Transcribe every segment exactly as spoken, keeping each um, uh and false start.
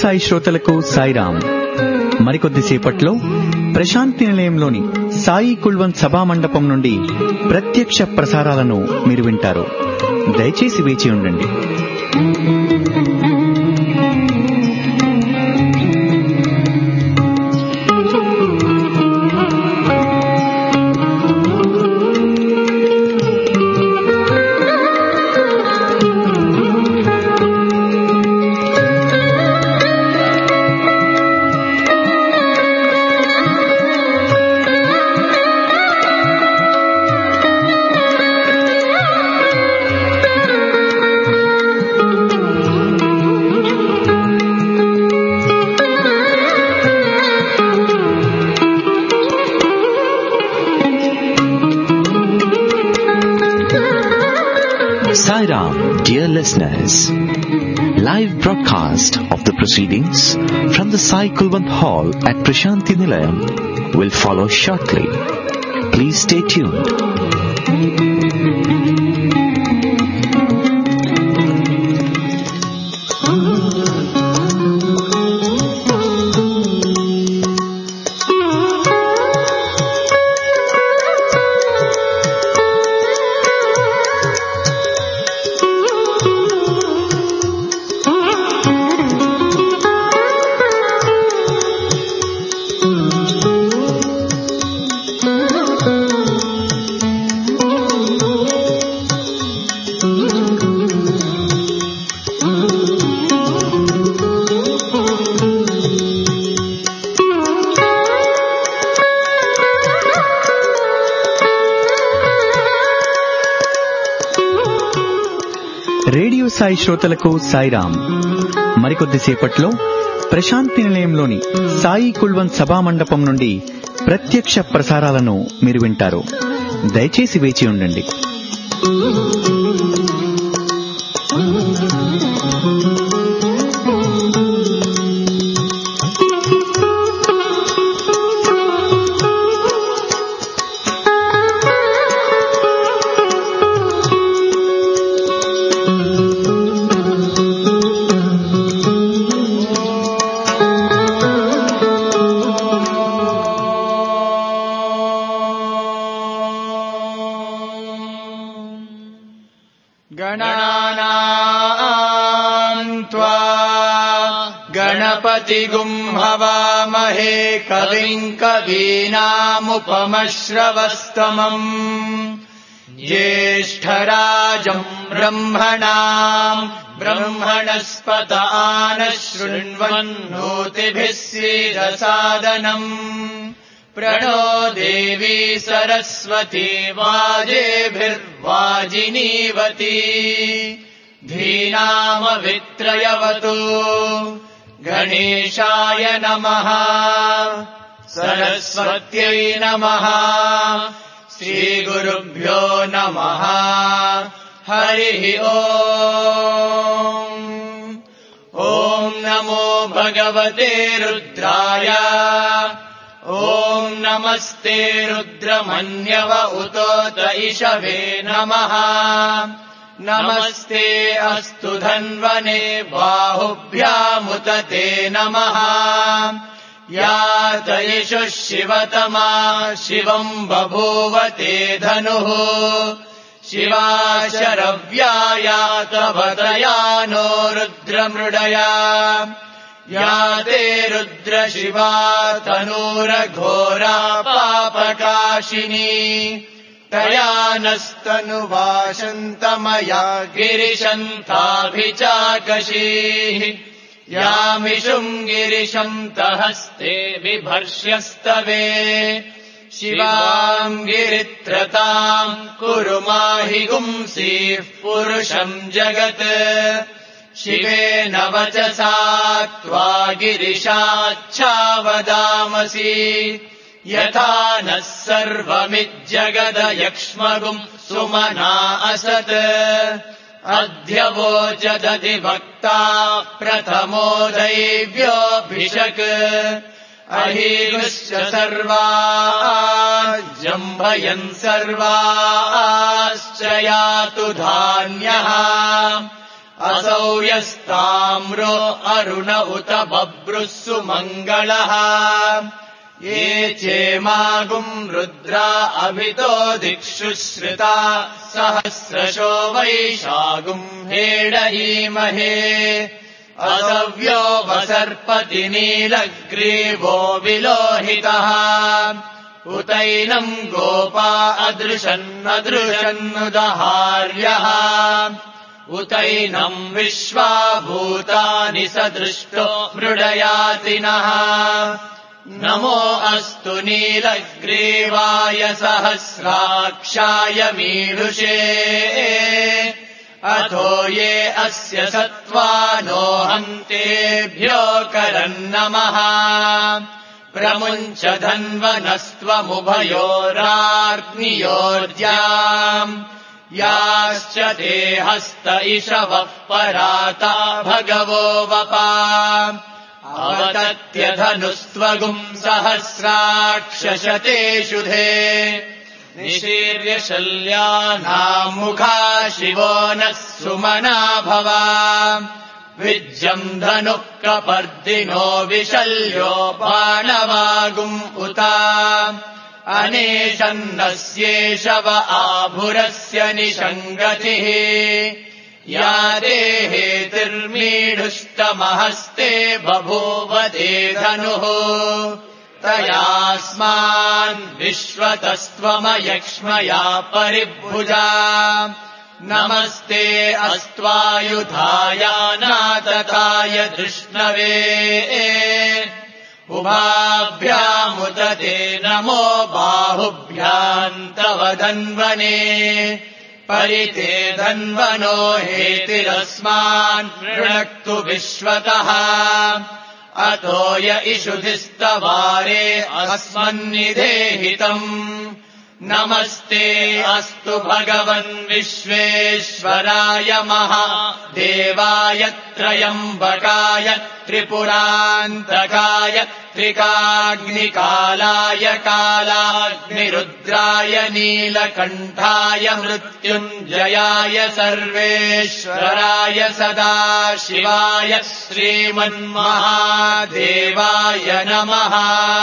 సాయి శ్రోతలకు సాయిరాం. మరికొద్దిసేపట్లో ప్రశాంతి నిలయంలోని సాయి కుల్వంత్ సభా మండపం నుండి ప్రత్యక్ష ప్రసారాలను మీరు వింటారు. దయచేసి వేచి ఉండండి. Sairam, dear listeners, live broadcast of the proceedings from the Sai Kulwant Hall at Prashanti Nilayam will follow shortly. Please stay tuned. Radio Sai శ్రోతలకు సాయిరాం. మరికొద్దిసేపట్లో ప్రశాంతి నిలయంలోని సాయి కుల్వంత్ సభా మండపం నుండి ప్రత్యక్ష ప్రసారాలను మీరు వింటారు. దయచేసి వేచి ఉండండి. गणपतिगुं हवामहे कविं कवीनामुपमश्रवस्तमम् ज्येष्ठराजं ब्रह्मणां ब्रह्मणस्पत आनः शृण्वन्नोतिभिः सीदसादनम् प्रणो देवी सरस्वती वाजेभिर्वाजिनीवती धीनामवित्रयवतु गणेशाय नमः सरस्वत्यै नमः श्रीगुरुभ्यो नमः हरिः ओम् ॐ नमो भगवते रुद्राय ॐ नमस्ते रुद्रमन्यव उतोत इषवे नमः नमस्ते अस्तु धन्वने बाहुभ्यामुत ते नमः या तयिषुः शिवतमा शिवम् बभूव ते धनुः शिवा शरव्या तव दयानो रुद्रमृडया या ते रुद्रशिवा तनूरघोरा पापकाशिनी तया नस्तनुवाशन्तमया गिरिशन्ताभिचाकशीः यामिषुम् गिरिशन्तहस्ते बिभर्ष्यस्तवे शिवाम् गिरित्रताम् कुरु माहि गुंसीः पुरुषम् जगत् शिवेन वचसा त्वा गिरिशाच्छावदामसि यथा नः सर्वमिज्जगदयक्ष्मगुम् सुमना असत् अद्य वोचदधिवक्ता प्रथमो दैव्योऽभिषक् अहीगुश्च सर्वाजम्भयन् सर्वाश्च यातु धान्यः असौ यस्ताम्रो अरुण उत बभ्रुः सुमङ्गलः ये चेमागुम् रुद्रा अभितो दिक्षु श्रुता सहस्रशो वैशागुम् हेडहीमहे असव्यो वसर्पति नीलग्रीवो विलोहितः उतैनम् गोपा अदृशन्नदृशन्नुदहार्यः उतैनम् विश्वा भूतानि सदृष्टो मृडयातिनः नमो अस्तु नीलग्रीवाय सहस्राक्षाय मीलुषे अथो ये अस्य सत्त्वानो हन्तेभ्यो करन्नमः प्रमुञ्च धन्वनस्त्वमुभयोराग्नियोर्जाम् याश्च ते हस्त इषवः पराता भगवो वपा अवतत्यधनुस्त्वगुम् सहस्राक्षशतेषुधे निशीर्य शल्यानाम् मुखा शिवो नः सुमना भवा विज्यम् धनुः कपर्दिनो विशल्यो बाणवागुम् उता अनेशन्नस्येषव आभुरस्य निषङ्गतिः या देहेतिर्मीढुष्टमहस्ते बभूव ते धनुः तयास्मान् विश्वतस्त्वमयक्ष्मया परिभुजा नमस्ते अस्त्वायुधाय नातताय धृष्णवे उभाभ्यामुत ते नमो बाहुभ्याम् तव धन्वने परिते धन्वनो हेतिरस्मान् नृणक्तु विश्वतः अतो य इषुधिस्तवारे अस्मन्निधेहितम् नमस्ते अस्तु भगवन् विश्वेश्वराय महादेवाय त्रयम्बकाय त्रिपुरान्तकाय त्रिकाग्निकालाय कालाग्निरुद्राय नीलकण्ठाय मृत्युञ्जयाय सर्वेश्वराय सदाशिवाय श्रीमन्महादेवाय नमः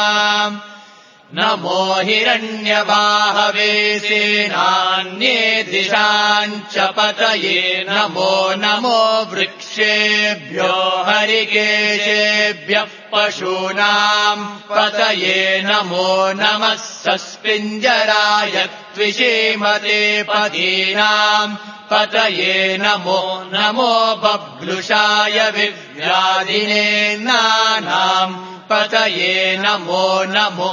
नमो हिरण्यबाहवे सेनान्ये दिशाम् च पतये नमो नमो वृक्षेभ्यो हरिकेशेभ्यः पशूनाम् पतये नमो नमः सस्पिञ्जराय त्विषीमते पदीनाम् पतये नमो नमो बभ्लुषाय विव्याधिने नानाम् पतये नमो नमो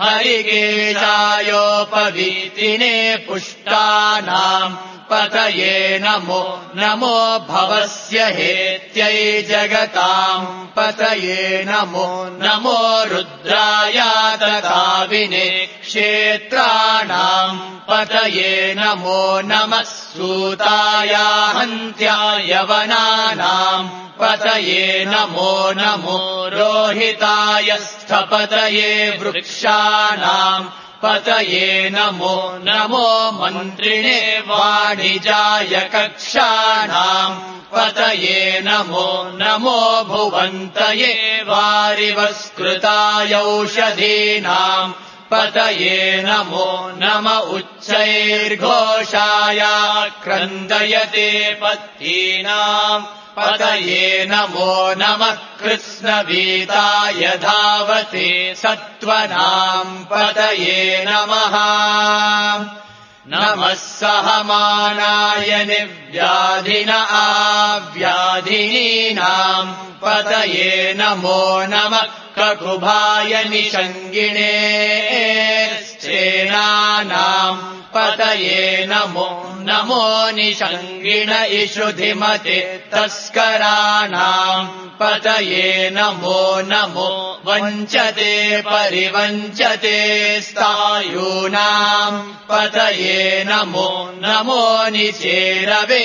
हरिकेशायोपवीतिने पुष्टानाम् पतये नमो नमो भवस्य हेत्यै जगताम् पतये नमो नमो रुद्राय तदाविने क्षेत्राणाम् पतये नमो नमः सूताय हन्त्याय वनानाम् पतये नमो नमो रोहिताय स्थपतये वृक्षाणाम् पतये नमो नमो मन्त्रिणे वाणिजाय कक्षाणाम् पतये नमो नमो भुवन्तये वारिवस्कृतायौषधीनाम् पतये नमो नम उच्चैर्घोषाय क्रन्दयते पत्तीनाम् पतये नमो नमः कृत्स्नवीताय धावते सत्त्वनाम् पतये नमः नमः सहमानाय निव्याधिन आव्याधिनीनाम् पतये नमो नमः ककुभाय निषङ्गिणे श्चेनानाम् पतये नमो नमो निषङ्गिण इषुधिमते तस्कराणाम् पतये नमो नमो वञ्चते परिवञ्चते स्थायूनाम् पतये नमो नमो निचेरवे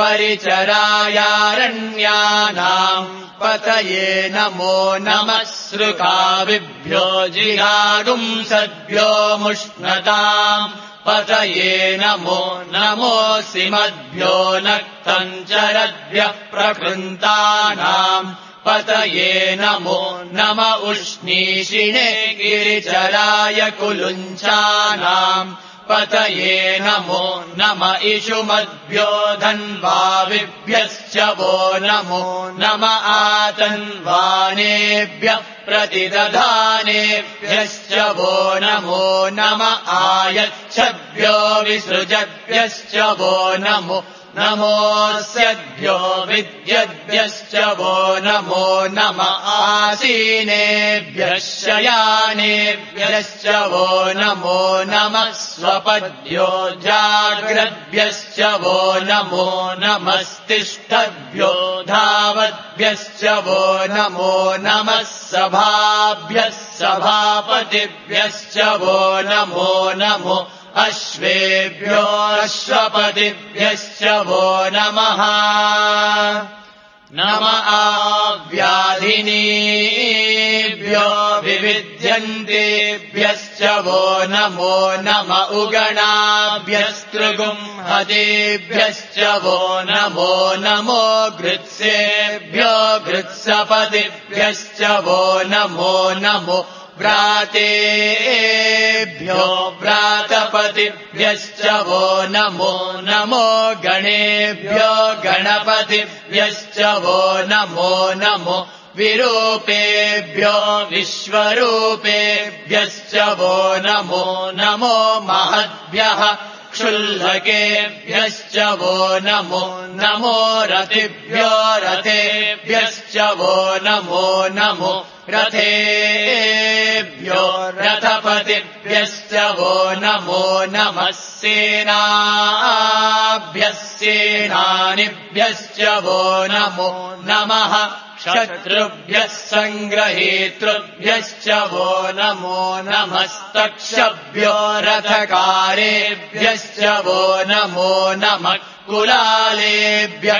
परिचरायारण्यानाम् पतये नमो नमः सृकाविभ्यो जिगागुंसद्भ्यो मुष्णताम् पतये नमो नमोऽसि मद्भ्यो नक्तम् चरद्भ्यः प्रकृन्तानाम् पतये नमो नम उष्णीषिणे गिरिचराय कुलुञ्चानाम् पतये नमो नम इषुमद्भ्यो धन्वाविभ्यश्च वो नमो नम आतन्वानेभ्यः प्रतिदधानेभ्यश्च वो नमो नम आयच्छद्भ्यो विसृजद्भ्यश्च वो नमो नमोऽस्यद्भ्यो विद्यद्भ्यश्च वो नमो नम आसीनेभ्यः शयानेभ्यश्च वो नमो नमः स्वपद्भ्यो जाग्रद्भ्यश्च वो नमो नमस्तिष्ठद्भ्यो धावद्भ्यश्च वो नमो नमः सभाभ्यः सभापतिभ्यश्च वो नमो नमो अश्वेभ्यो अश्वपतिभ्यश्च वो नमः नम आव्याधिनीभ्यो विविध्यन्तेभ्यश्च वो नमो नम उगणाभ्यस्तृगुंहतेभ्यश्च वो नमो नमो गृत्सेभ्यो गृत्सपतिभ्यश्च वो नमो नमो व्रातेभ्यो व्रातपतिभ्यश्च वो नमो नमो गणेभ्यो गणपतिभ्यश्च वो नमो नमो विरूपेभ्यो विश्वरूपेभ्यश्च वो नमो नमो महद्भ्यः क्षुल्लकेभ्यश्च वो नमो नमो रतिभ्यो रथेभ्यश्च वो नमो नमो रथेभ्यो रथपतिभ्यश्च वो नमो नमः सेनाभ्यः सेनानिभ्यश्च वो नमो नमः शत्रुभ्यः सङ्ग्रहेतृभ्यश्च वो नमो नमस्तक्षभ्यो रथकारेभ्यश्च वो नमो नमः कुलालेभ्यः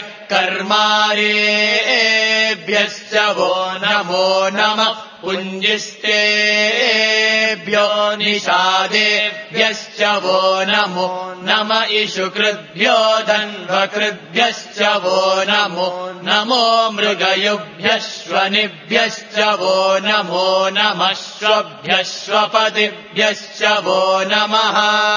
कर्मारेभ्यश्च वो नमो नमः पुञ्जिष्टेभ्यो निषादेभ्यश्च वो नमो नम इषुकृद्भ्यो धन्वकृद्भ्यश्च वो नमो नमो मृगयुभ्यश्वनिभ्यश्च वो नमो नमः श्वभ्यश्वपतिभ्यश्च वो नमः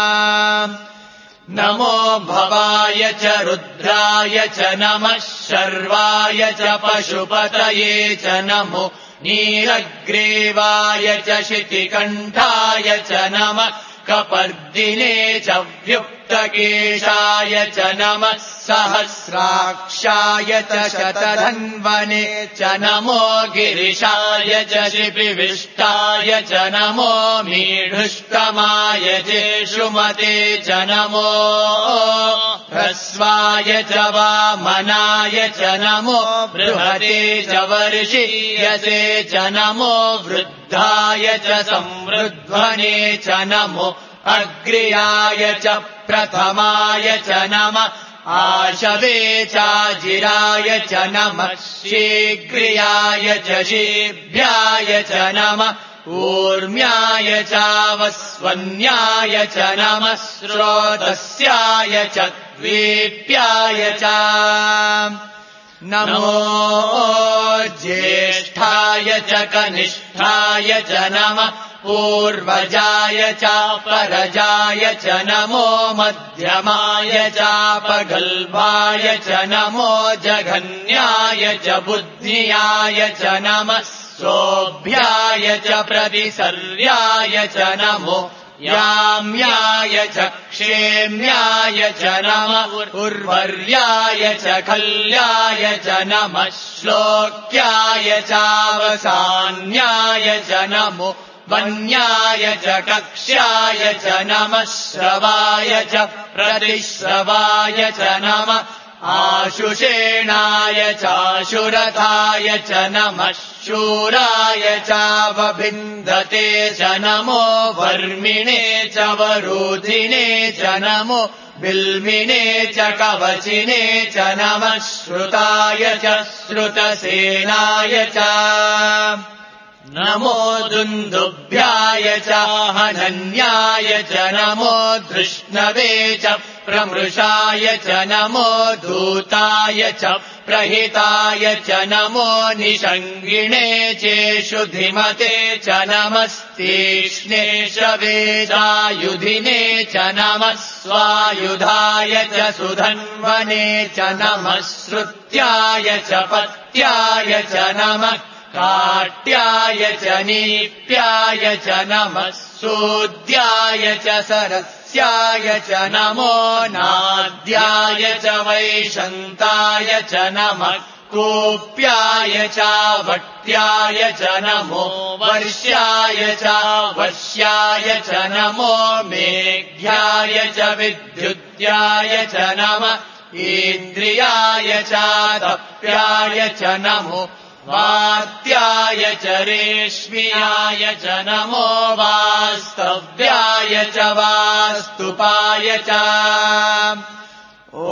नमो भवाय च रुद्राय च नमः शर्वाय च पशुपतये च नमो नीलग्रीवाय च शितिकण्ठाय च नमः कपर्दिने च व्युक्तकेशाय च नमः सहस्राक्षाय च शतधन्वने च नमो गिरिशाय च शिपिविष्टाय च नमो मीढुष्टमाय जेषुमते च नमो ह्रस्वाय च वामनाय च नमो बृहते च वर्षीयसे च नमो वृद्धाय च संवृध्वने च नमो अग्र्याय च प्रथमाय च नमः आशवे चाजिराय च नमः शीघ्रियाय च शीभ्याय च नमः ऊर्म्याय चावस्वन्याय च नमः स्रोतस्याय च द्वीप्याय च नमो ज्येष्ठाय च कनिष्ठाय च नमः पूर्वजाय चापरजाय च नमो मध्यमाय चापगल्भाय च नमो जघन्याय च बुद्धियाय च नमः सोऽभ्याय च प्रतिसर्याय च नमो याम्याय च क्षेम्याय च नमः उर्वर्याय च खल्याय च नमः श्लोक्याय चावसान्याय च नमो वन्याय च कक्ष्याय च नमः श्रवाय च प्रतिश्रवाय च नमः आशुषेणाय चाशुरथाय च नमः शूराय चावभिन्दते च नमो वर्मिणे च वरूधिने च नमो बिल्मिने च कवचिने च नमः श्रुताय च श्रुतसेनाय च नमो दुन्दुभ्याय च हनन्याय च नमो धृष्णवे च प्रमृषाय च नमो दूताय च प्रहिताय च नमो निषङ्गिणे चेषु धिमते च नमस्तीक्ष्णे शवेदायुधिने च नमः स्वायुधाय च सुधन्वने च नमः श्रुत्याय च पत्याय च नमः काट्याय च नीप्याय च नमः सूद्याय च सरस्याय च नमो नाद्याय च वैशन्ताय च नमः कूप्याय च वट्याय च नमो वर्ष्याय च वश्याय च नमो मेघ्याय च विद्युत्याय च नमः इन्द्रियाय च तप्याय च नमो वात्याय च रेश्म्याय च नमो वास्तव्याय च वास्तुपाय च ॐ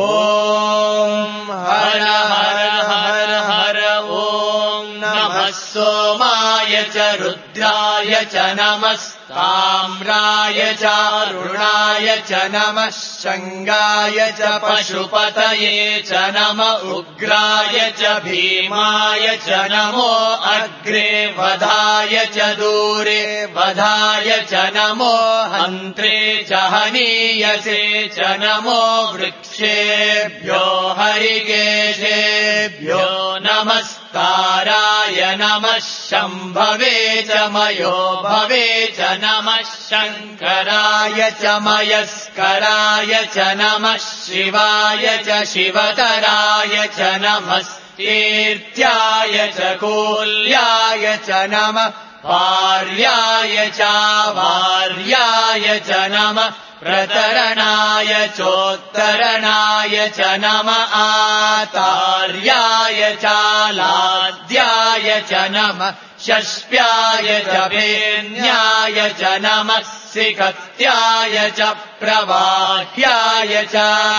हर हर हर हर ॐ नमः सोमाय च रुद्राय च नमस्ताम्राय च अरुणाय च नमः शङ्गाय च पशुपतये च नम उग्राय च भीमाय च नमो अग्रे वधाय च दूरे वधाय च नमो हन्त्रे च हनीयसे च नमो वृक्षेभ्यो हरिकेशेभ्यो नमस्काराय नमः शम्भवे च मयो भवे च नमः शङ्कराय च मयस्कराय च नमः शिवाय च शिवतराय च नमः कीर्त्याय च कूल्याय च नमः वार्याय च वार्याय च नमः प्रतरणाय चोत्तरणाय च नमः आतार्याय च लाद्याय च नमः शस्प्याय च भेन्याय च नमः सिकत्याय च प्रवाह्याय च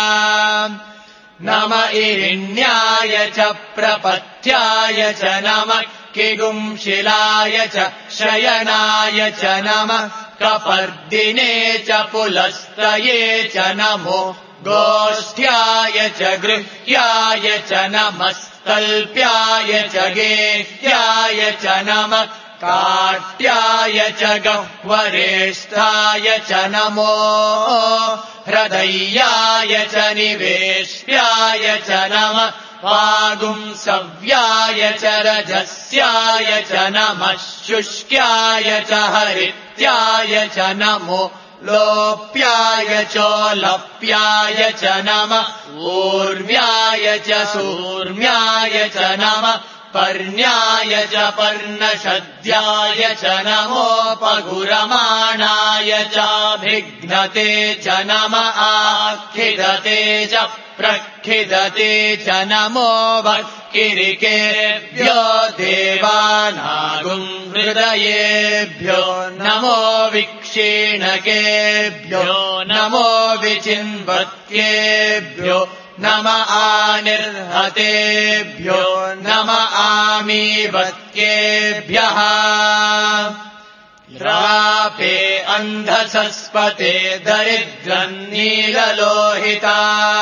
नम इरिण्याय च प्रपथ्याय च नमः किगुंशिलाय च शयनाय च नमः कपर्दिने च पुलस्तये च नमो गोष्ठ्याय च गृह्याय च नमः तल्प्याय च गेह्याय च नमः काट्याय च गह्वरेष्ठाय च नमो हृदयाय च निवेश्याय च नमः वागुंसव्याय च रजस्याय च नमः शुष्क्याय च हरित्याय च नमो लोप्याय चोलप्याय च नमः ऊर्व्याय च सूर्म्याय च नमः पर्ण्याय च पर्णशद्याय च नमोपगुरमाणाय चाभिघ्नते च नमः आखिदते च प्रखिदते च नमो वक्किरिकेभ्यो देवानागुं हृदयेभ्यो नमो विक्षीणकेभ्यो नमो विचिन्वत्केभ्यो नम आनिर्हतेभ्यो नम आमीवत्केभ्यः रापे अन्धसस्पते दरिद्रम् नीललोहिता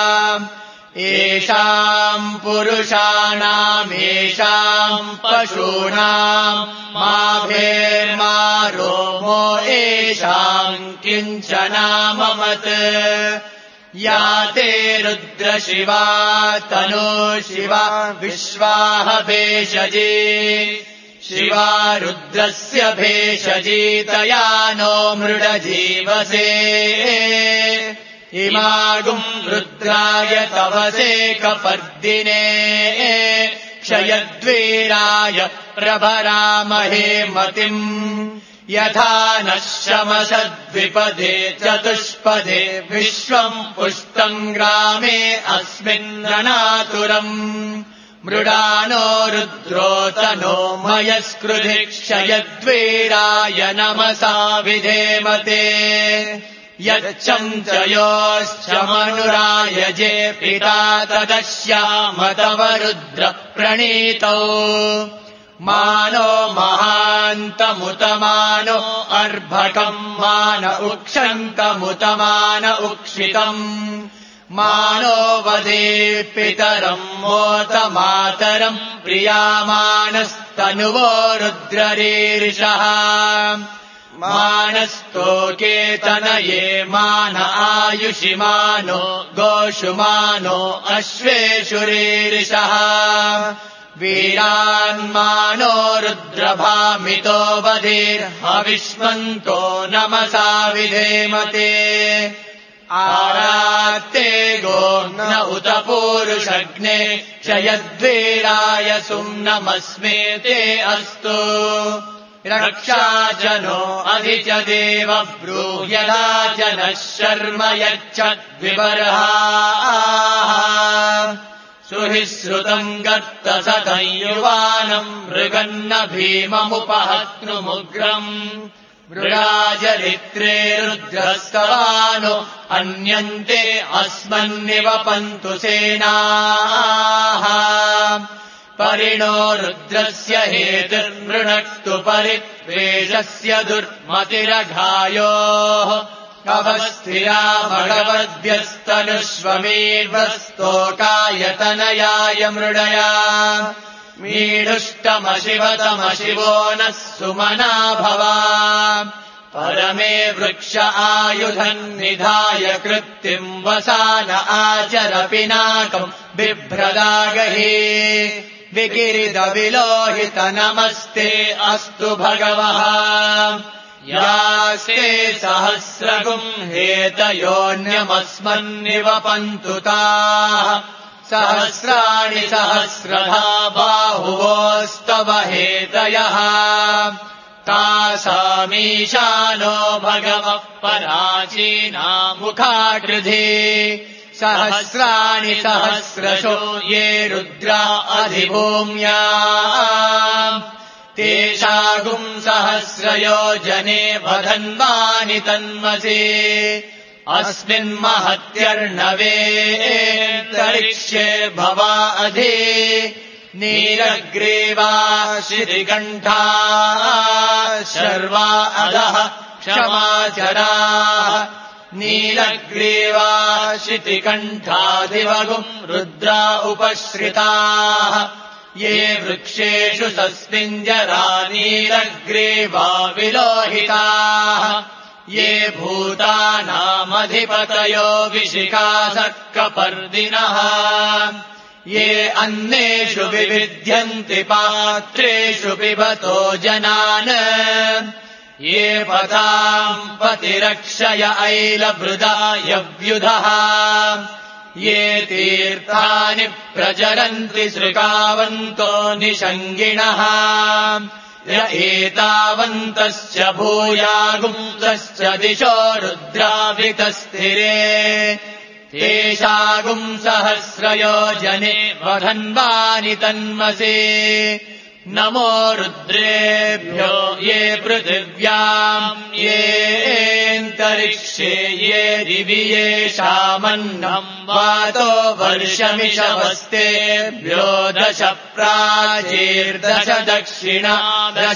येषाम् पुरुषाणामेषाम् पशूनाम् माभेर्मा रोमो येषाम् किञ्चनाममत् या ते रुद्रशिवा तनो शिवा विश्वाह भेषजी शिवा रुद्रस्य भेषजी तया नो मृडजीवसे इमागुम् रुद्राय तवसे कपर्दिने क्षयद्वीराय प्रभरामहे मतिम् यथा नः शमशद्विपदे चतुष्पदे विश्वम् पुष्टम् ग्रामे अस्मिन्ननातुरम् मृडानो रुद्रोतनो मयस्कृधि क्षयद्वीराय नमसा विधेमते यच्चञ्चयोश्च मनुरायजे पिता तदश्याम तव रुद्र प्रणीतौ मानो महान्तमुतमानो अर्भकम् मान उक्षन्तमुतमान उक्षितम् मानो वदे पितरम् मोत मातरम् प्रियामानस्तनुवो रुद्ररीरिषः मानस्तोकेतनये मान आयुषि मानो गोषु मानो अश्वेषुरीरिषः वीरान्मानो रुद्रभामितो वधीर्हविष्मन्तो नमसा विधेमते आरात्ते गोघ्न उत पूरुषग्ने क्षयद्वीराय सुम्नमस्मे ते अस्तु रक्षाजनो अधि च देव ब्रूह्यदा जनः शर्म यच्छद्विबर्हाः सुहिश्रुतम् गत्त सतम् युवानम् मृगन्न भीममुपहत्नुमुग्रम् मृगाजरित्रे रुद्रस्तवानो अन्यन्ते अस्मन्निवपन्तु सेनाः परिणो रुद्रस्य हेतुर्मृणक्तु परित्वेषस्य दुर्मतिरघायोः अवस्थिरा भगवद्भ्यस्तनुष्वमीर्वस्तोकायतनयाय मृडया मीढुष्टमशिवतमशिवो नः सुमना भवा परमे वृक्ष आयुधम् निधाय कृत्तिम् वसान आचर पिनाकम् बिभ्रदागहि विकिरिदविलोहित नमस्ते अस्तु भगवः यास्ते सहस्रगुम् हेतयोऽन्यमस्मन्निवपन्तु ताः सहस्राणि सहस्रधा बाहुवोस्तव हेतयः तासामीशानो भगवः पराचीनामुखाकृधि सहस्राणि सहस्रशो ये रुद्रा अधिभूम्या तेषागुम् सहस्रयोजने वधन्वानि तन्मसि अस्मिन्महत्यर्णवेतरिक्ष्ये भवा अधि नीलग्रीवा शितिकण्ठा शर्वा अधः क्षमाचराः नीलग्रीवा शितिकण्ठाधिवगुम् रुद्रा उपश्रिताः ये वृक्षेषु सस्मिञ्जरा नीलग्रीवा विलोहिताः ये भूतानामधिपतयो विशिखासर्कपर्दिनः ये अन्नेषु विविध्यन्ति पात्रेषु पिबतो जनान् ये पताम् पतिरक्षय ऐलभृदायव्युधः ये तीर्थानि प्रचरन्ति सृकावन्तो निषङ्गिणः य एतावन्तश्च भूयागुंसश्च दिशो रुद्रावृतस्थिरे तेषागुम् सहस्रयोजने वधन्वानि तन्मसि नमो रुद्रेभ्यो ये पृथिव्याम् येऽन्तरिक्षे ये दिवि येषामन्नम् वातो वर्षमिषवस्तेभ्यो दश प्राचीर्दश दक्षिणा दश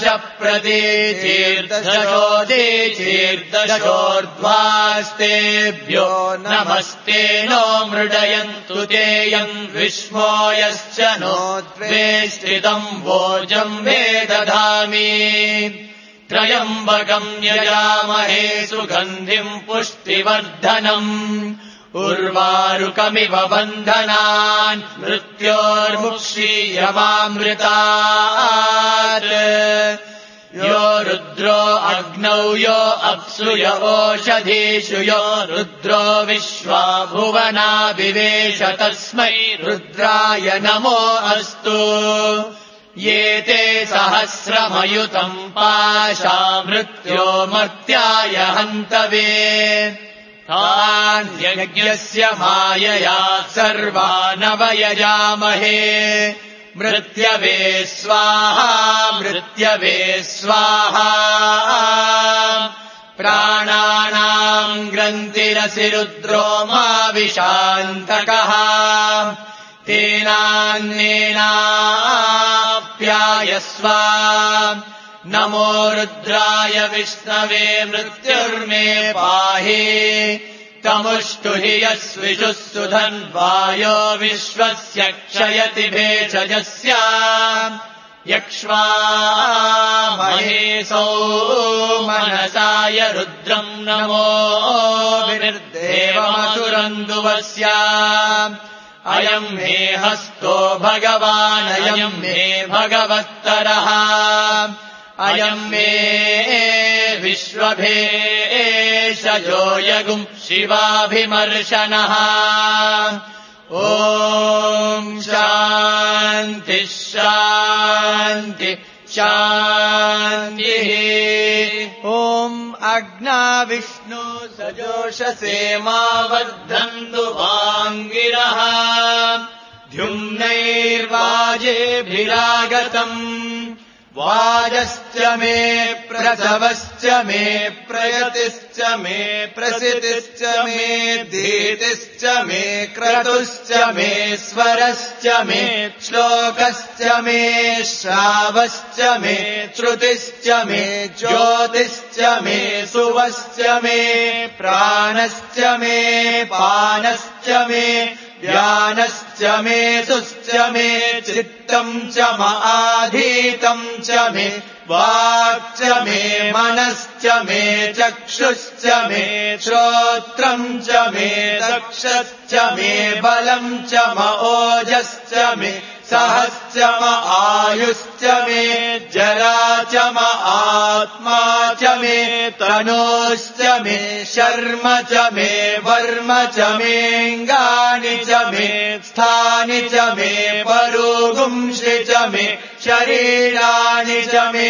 प्रतीचीर्दशोदीचीर्दशोर्ध्वास्तेभ्यो नमस्ते नो मृडयन्तु तेयम् विष्मो यश्च नो द्वे स्थितम् वोजम् वे दधामि त्रयम्बकम् यजामहे सुगन्धिम् पुष्टिवर्धनम् उर्वारुकमिव बन्धनान् मृत्योर्मुक्षीयमामृतात् यो रुद्रो अग्नौ यो अप्सु य ओषधीषु यो रुद्रो विश्वा भुवना विवेश तस्मै रुद्राय नमो अस्तु ये ते सहस्रमयुतम् पाशा मृत्यो मर्त्याय हन्तवे तान् यज्ञस्य मायया सर्वानवयजामहे मृत्यवे स्वाहा मृत्यवे स्वाहा प्राणानाम् ग्रन्थिरसि रुद्रो मा विशान्तकः तेनान्नेना माप्यायस्व नमो रुद्राय विष्णवे मृत्युर्मे पाहि तमुष्टुहि यस्विषुः सुधन्वायो विश्वस्य क्षयति भेषजस्य यक्ष्वामहेशो मनसाय रुद्रम् नमो विर्देवमसुरन्दुवस्य अयम् मे हस्तो भगवान् अयम् मे भगवत्तरः अयम् मे विश्वभेषजो यगुम् शिवाभिमर्शनः ॐ शान्ति शान्ति शान्तिः ॐ अग्ना विष्णु सजोषसे मा वर्धन्तु वाङ्गिरः द्युम्नैर्वाजेभिरागतम् वाजश्च मे प्रसवश्च मे प्रयतिश्च मे प्रसितिश्च मे धीतिश्च मे क्रतुश्च मे स्वरश्च मे श्लोकश्च मे श्रावश्च मे श्रुतिश्च मे ज्योतिश्च मे सुवश्च मे प्राणश्च मे पानश्च मे व्यानश्च मे सुश्च मे चित्तम् च माधीतम् च मे वाक् च मे मनश्च मे चक्षुश्च मे श्रोत्रम् च मे चक्षश्च मे बलम् च मोजश्च मे सहश्च म आयुश्च मे जरा च म आत्मा च मे तनोश्च मे शर्म च मे वर्म च मेऽङ्गानि च मे स्थानि च मे परोगुंषि च मे शरीराणि च मे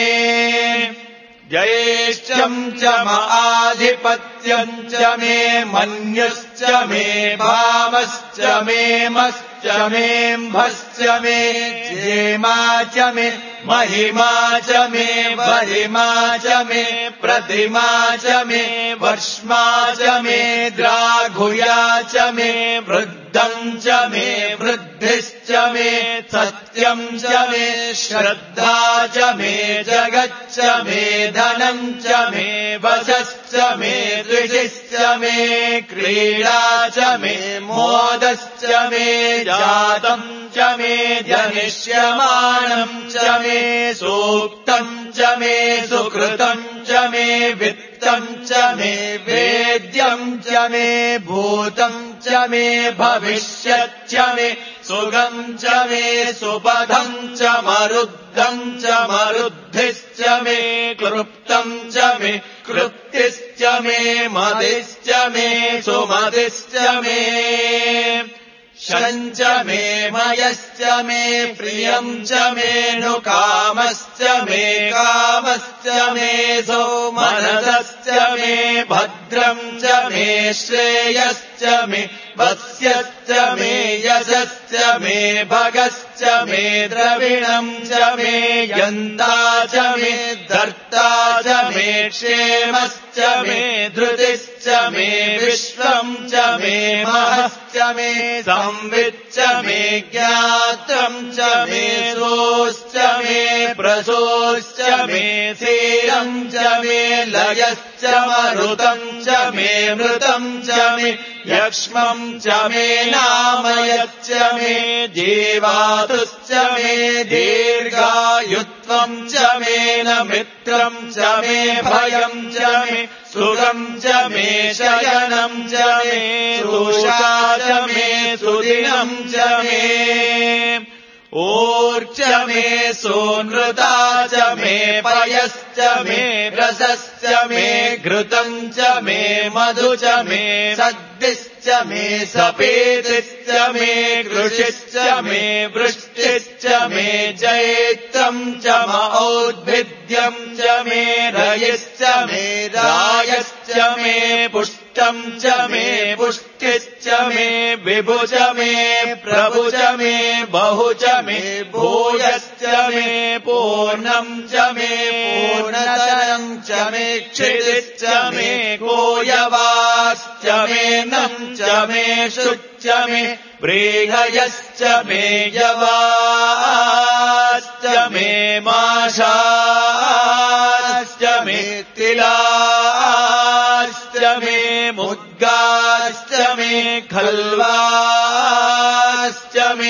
जयेष्ठम् च म आधिपत्यम् च मे मन्युश्च मे भामश्च मे मश्च मेऽम्भश्च मे जेमा च मे महिमा च मे वरिमा च मे प्रतिमा च मे वर्ष्मा च मे द्राघुया च मे वृद्धम् च मे वृद्धिश्च मे सत्यम् च मे श्रद्धा च मे जगच्च मे धनम् च मे वशश्च मे द्विषिश्च मे क्रीडा च मे मोदश्च मे जातम् च मे जनिष्यमाणम् च मे सूक्तम् च मे सुकृतम् च मे वित्तम् च मे वेद्यम् च मे भूतम् च मे भविष्यच्च मे सुगम् च मे सुपथम् च मरुद्धम् च मरुद्धिश्च मे क्लृप्तम् च मे कृप्तिश्च मे मदिश्च मे सुमदिश्च मे शञ्च मे मयश्च मे प्रियम् च मे नुकामश्च मे कामश्च मे सोमनसश्च मे भद्रम् च मे श्रेयश्च मे वस्यश्च मे यशश्च मे भगश्च मे द्रविणम् च मे यन्ता च मे धर्ता च मे क्षेमश्च मे धृतिश्च मे विश्वम् च मे महश्च मे संविच्च मे ज्ञातम् च मे सोश्च मे प्रसोश्च मे सीरम् च मे लयश्च मरुतम् च मे मृतम् च मे यक्ष्मम् च मे नामयच्च मे जीवातुश्च मे दीर्घायुत्वम् च मे न मित्रम् च मे भयम् च मे सुगम् च मे शयनम् च मे सुषा च मे सुदिनम् च मे ऊर्च मे सोनृता च मे पयश्च मे रसश्च मे घृतम् च मे मधु च मे सद्दिश्च मे सपेतिश्च मे कृषिश्च मे वृष्टिश्च मे जैत्रम् च मौद्भिद्यम् च मे रयश्च मे रायश्च मे पुष्टम् च मे पुष्टिश्च मे विभु च मे प्रभु च मे बहु च मे भूयश्च मे पूर्णम् च मे पूर्णतरम् च मे क्षितिश्च मे कोयवाश्च मे नम् च मे शुच्च मे व्रीहयश्च मे यवाश्च मे माशाश्च मे तिलाश्च मे मुद्गाश्च मे खल्वाश्च मे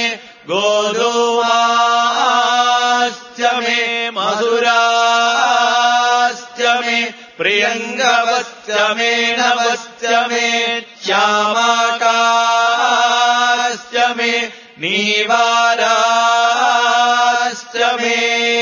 गोधूमाश्च मे मधुराश्च मे प्रियङ्गवश्च मे नवश्च मे श्यामाकाश्च मे नीवाराश्च मे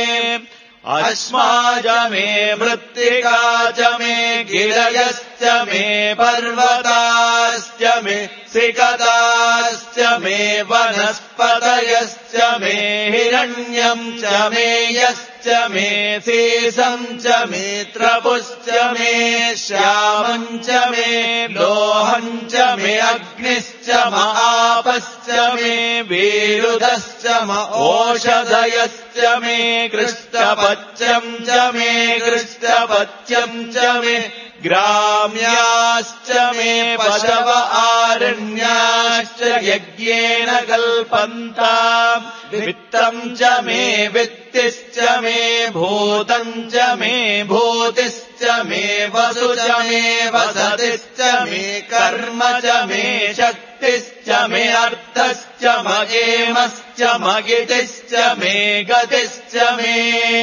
अस्माज मे मृत्तिका च मे गिरयश्च मे पर्वताश्च मे सिकताश्च मे वनस्पतयश्च मे हिरण्यम् च मे यश्च मे शेषम् च मे त्रपुश्च मे श्यामम् च मे लोहम् च मे अग्निश्च म आपश्च मे विरुधश्च म ओषधयश्च मे कृष्णपत्यम् च मे कृष्णपत्यम् च मे ग्राम्याश्च मे पशव आरण्याश्च यज्ञेन कल्पन्ताम् वित्तम् च मे वित्तिश्च मे भूतम् च मे भूतिश्च मे वसु च मे वसतिश्च मे कर्म च मे शक्तिश्च मे अर्थश्च मगेमश्च मगितिश्च मे गतिश्च मे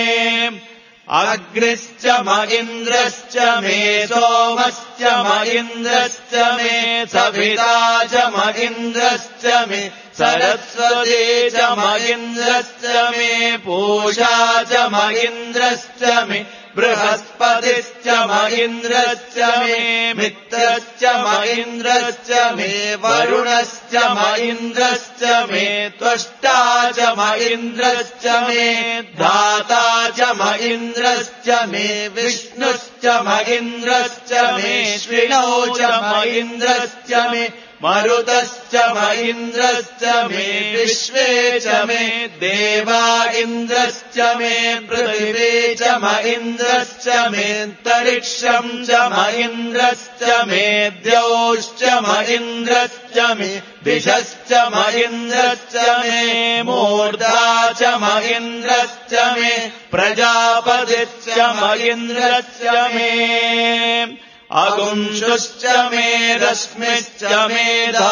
अग्निश्च मगिन्द्रश्च मे सोमश्च मगिन्द्रश्च मे सविता च मगिन्द्रश्च मे सरस्वती च मगिन्द्रश्च मे पूषा च मगिन्द्रश्च मे बृहस्पतिश्च मगिन्द्रश्च मे मित्रश्च मगिन्द्रश्च मे वरुणश्च मगिन्द्रश्च मे त्वष्टा च मगिन्द्रश्च मे धाता च मगिन्द्रश्च मे विष्णुश्च मगिन्द्रश्च मे श्विनौ च मगिन्द्रश्च मे मरुतश्च मगिन्द्रश्च मे विश्वे च मे देवा इन्द्रश्च मे पृथिवी च मगिन्द्रश्च मेऽन्तरिक्षम् च मगिन्द्रश्च मे द्यौश्च मगिन्द्रश्च मे दिशश्च मगिन्द्रश्च मे मूर्धा च मगिन्द्रश्च मे प्रजापतिश्च मगिन्द्रश्च मे अगुंशुश्च मे रश्मिश्च मे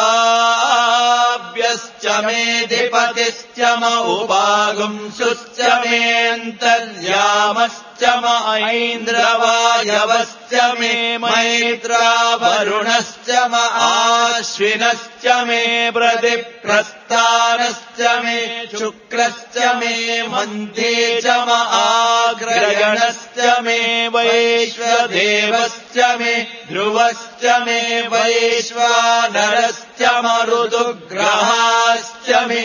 धाव्यश्च मे धिपतिश्च म उपागुंशुश्च मेऽन्तर्यामश्च म ऐन्द्रवायवश्च मे मैत्रावरुणश्च म आश्विनश्च मे प्रतिप्रस्थानश्च मे शुक्रश्च मे मन्थे च म आग्रगणश्च मे वैश्वदेवश्च मे ध्रुवश्च मे वैश्वानरश्च मरुदुग्रहाश्च मे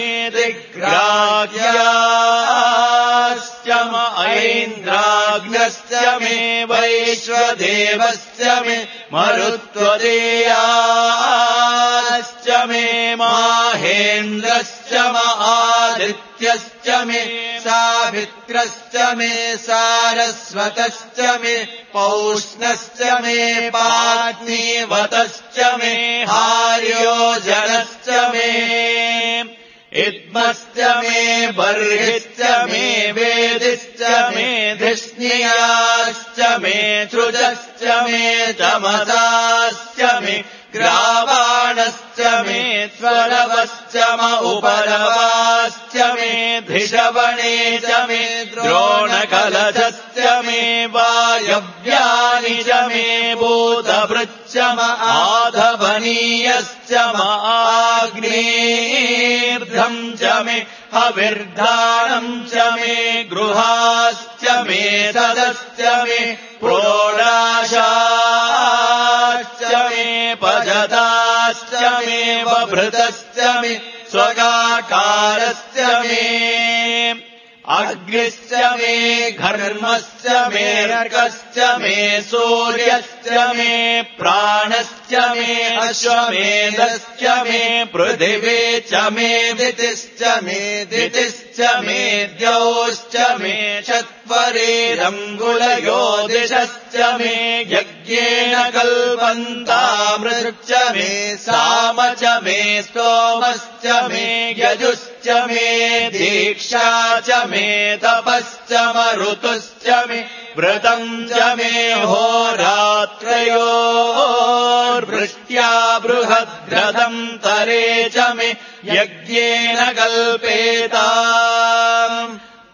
दिग्राह्याश्च म ऐन्द्राग्नश्च मे वैश्वदेवश्च मे मरुत्वदेयाश्च मे माहेन्द्रश्च म आदित्यश्च मे सावित्रश्च मे सारस्वतश्च मे पौष्णश्च मे पाग्निवतश्च मे हार्योजनश्च मे इद्मश्च मे बर्हिश्च मे वेदिश्च मे धिष्णियाश्च मे सृजश्च मे तमसाश्च मे ग्रावाणश्च मे स्वरवश्च म उपरवाश्च मे धिषवणे च मे द्रोणकलशश्च मे वायव्यानि च मे भूतभृच्च म आधवनीयश्च म आग्नेर्धम् च मे हविर्धानम् च मे गृहाश्च मे सदश्च मे प्रोडाशाश्च मे पजताश्च मे बभृतश्च मे स्वगाकारश्च मे अग्निश्च मे घर्मश्च मे नरकश्च मे सूर्यश्च मे प्राणश्च मे अश्वमेधश्च मे पृथिवी च मे दितिश्च मे दितिश्च मे द्यौश्च मे स्वरेरङ्गुलयो दिशश्च मे यज्ञेन कल्पन्तामृतश्च मे साम च मे स्तोमश्च मे यजुश्च मे दीक्षा च मे तपश्च मरुतुश्च मे व्रतम् च मे होरात्रयोर्वृष्ट्या बृहद्रथम् तरे च मे यज्ञेन कल्पेताम्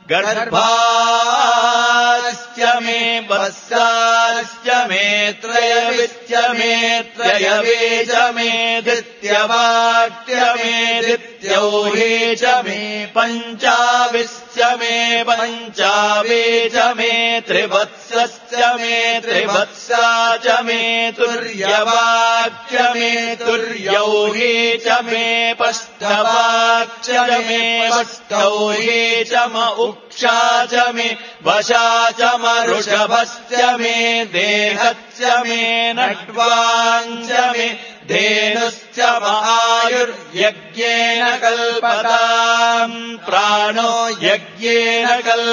गर्भाश्च मे वत्साश्च मे त्रयविश्च मे त्रयवे च मे द्वितीयवाक्य मे द्वितीयौहे च मे पञ्चाविश्च मे पञ्चावे च मे त्रिवत्सश्च मे त्रिवत्सा च मे तुर्यवाक्य मे तुर्यौहे च मे पष्टवाक्य मे पष्टौहे च म उक्षा च मे वशा च मरुषभश्च मे देहश्च मे नट्वाञ्च मे धेनुश्च आयुर्यज्ञेन कल्पताम् प्राणो यज्ञेन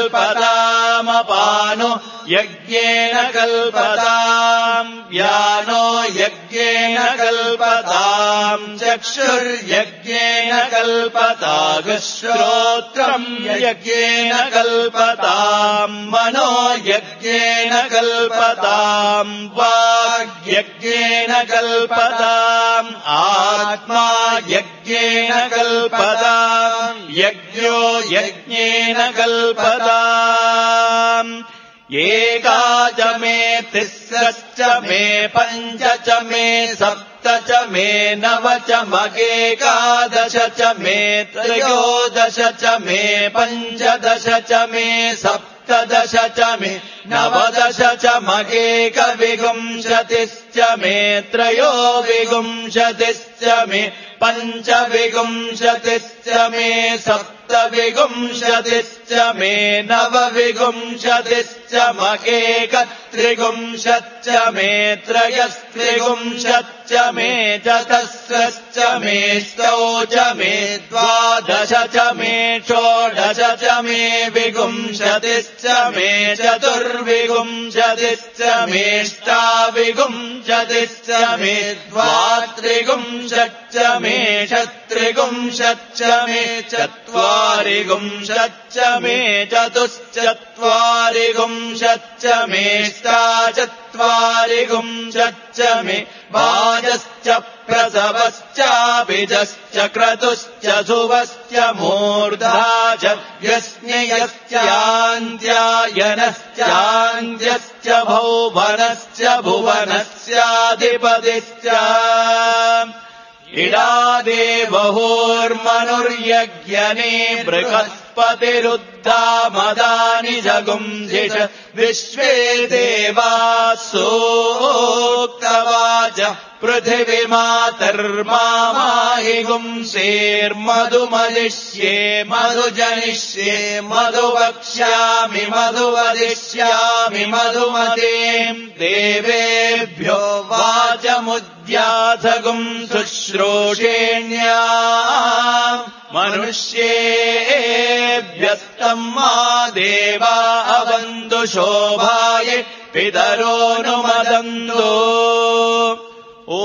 कल्पतामपानो यज्ञेन कल्पताम् व्यानो यज्ञेन कल्पताम् चक्षुर्यज्ञेन कल्पतागश्रोत्रम् यज्ञेन कल्पताम् मनो यज्ञेन कल्पताम् वाग्यज्ञेन कल्पताम् आत्मा यज्ञेन कल्पताम् यज्ञो यज्ञेन कल्पताम् एका च मे तिस्रश्च मे पञ्च च मे सप्त च मे नव च मगेकादश च मे त्रयोदश च मे पञ्चदश च मे सप्तदश च मे नवदश च मगेकविंशतिश्च मे त्रयोविंशतिश्च मे पञ्चविंशतिश्च मे सप्तविंशतिश्च मे नवविंशतिश्च मगेक त्रिविंशतिश्च मे त्रयस्त्रिविंशतिश्च मे चतस्रश्च मे ष्टौ च मे द्वादश च मे षोडश च मे विंशतिश्च मे चतुर्विंशतिश्च मे ष्टाविंशतिश्च मे द्वात्रिंशच्च मे षट्त्रिंशच्च मे चत्वारिंशच्च मे चतुश्चत्वारिंशच्च मे ष्टाचत्वारिंशच्च मे भाजश्च प्रसवश्चाभिजश्च क्रतुश्च सुवश्च मूर्धा च यस्न्ययश्चान्त्यायनश्चान्त्यश्च भौवनश्च भुवनस्याधिपतिश्च इडादेवहोर्मनुर्यज्ञने बृहस्पतिरुद्धा मदानि जगुंजिष विश्वे देवाः सोक्तवाच पृथिवीमातर्माहि गुंसेर्मधुमदिष्ये मधुजनिष्ये मधुवक्ष्यामि मधुवदिष्यामि मधुमतीम् देवेभ्यो वाचमुद्याथगुं शुश्रूषेण्या मनुष्येभ्यस्तम् मा देवा अवन्तु शोभाय पितरोऽनुमदन्तु ॐ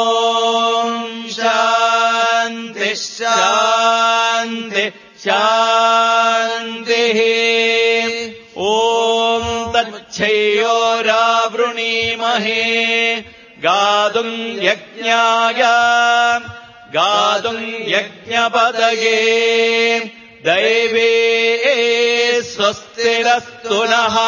शान्ति शान्ति शान्तिः ॐ तच्छयोरावृणीमहे गातुम् यज्ञाय गातुम् यज्ञपतये दैवे स्वस्तिरस्तु नः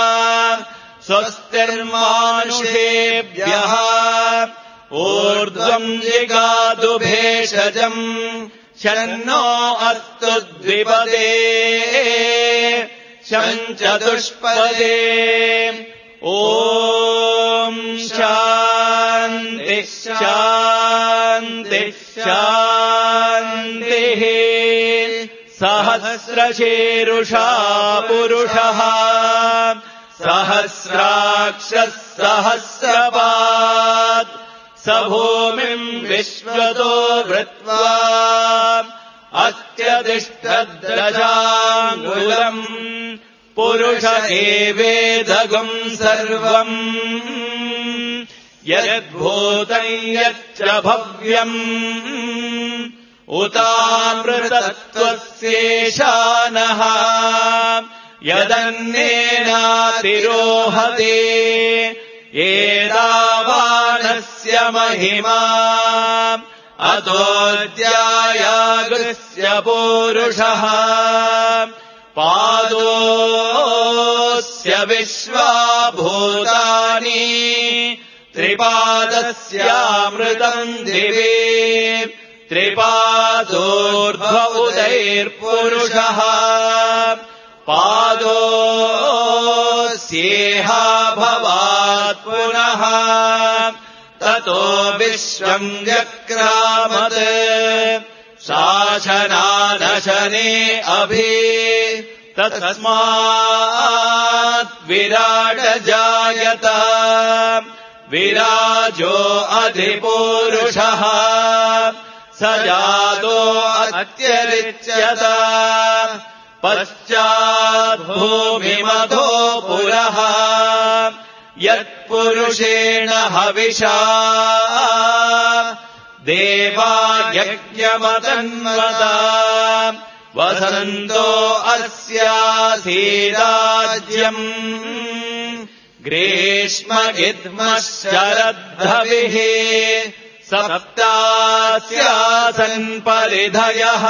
स्वस्तिर्मानुषेभ्यः ऊर्ध्वम् जिगातु भेषजम् शन्नो अस्तु द्विपदे शञ्चतुष्पदे ॐ शान्ति शान्ति शान्तिः सहस्रशीरुषा पुरुषः सहस्राक्षः सहस्रपात् स भूमिम् विश्वतो वृत्वा अत्यतिष्ठद्रजाङ्गुलम् पुरुष एवेदगम् सर्वम् यद्भूतम् यच्च भव्यम् उतामृतत्वस्येषानः यदन्येनातिरोहते एतावानस्य महिमा अतोऽध्यायागस्य पूरुषः पादोऽस्य विश्वाभूतानि त्रिपादस्यामृतम् दिवे त्रिपादोर्ध्व उदैर्पुरुषः पादोऽस्येहा भवात् पुनः ततो विश्वम् व्यक्रामत् शासनानशने अभि तस्मात् विराट जायत विराजो अधिपूरुषः स जातो अत्यरिच्यत पश्चाद्भूमिमधो पुरः यत्पुरुषेण हविषा देवा यज्ञमतन्वता वसन्तो अस्यासीदाज्यम् ग्रीष्मगिद्मः शरद्धविः सप्तास्यासन् परिधयः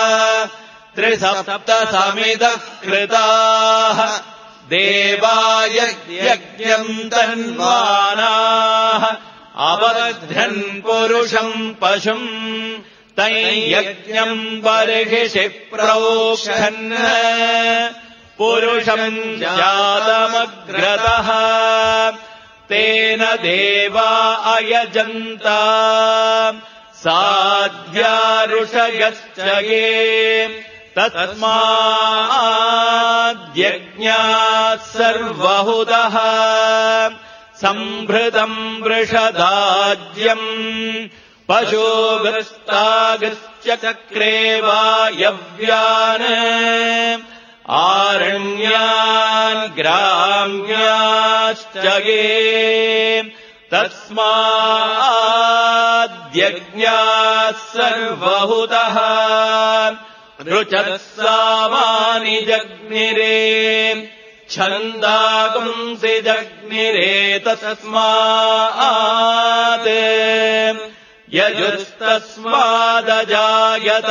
त्रिसप्तसमिदः कृताः देवा यज्ञम् तन्वानाः अवध्रन् पुरुषम् पशुम् तैयज्ञम् बर्हिषि प्रोक्षन् पुरुषम् जातमग्रतः तेन देवा अयजन्त साध्या ऋषयश्च ये तस्माद्यज्ञाः सर्वहुतः सम्भृतम् वृषदाज्यम् पशुगस्तागश्च चक्रे वायव्यान् आरण्यान् ग्राम्याश्च ये तस्माद्यज्ञाः सर्वहुतः ऋचः सामानि जग्निरे छन्दागुंसि जग्निरे तस्मात् यजुस्तस्मादजायत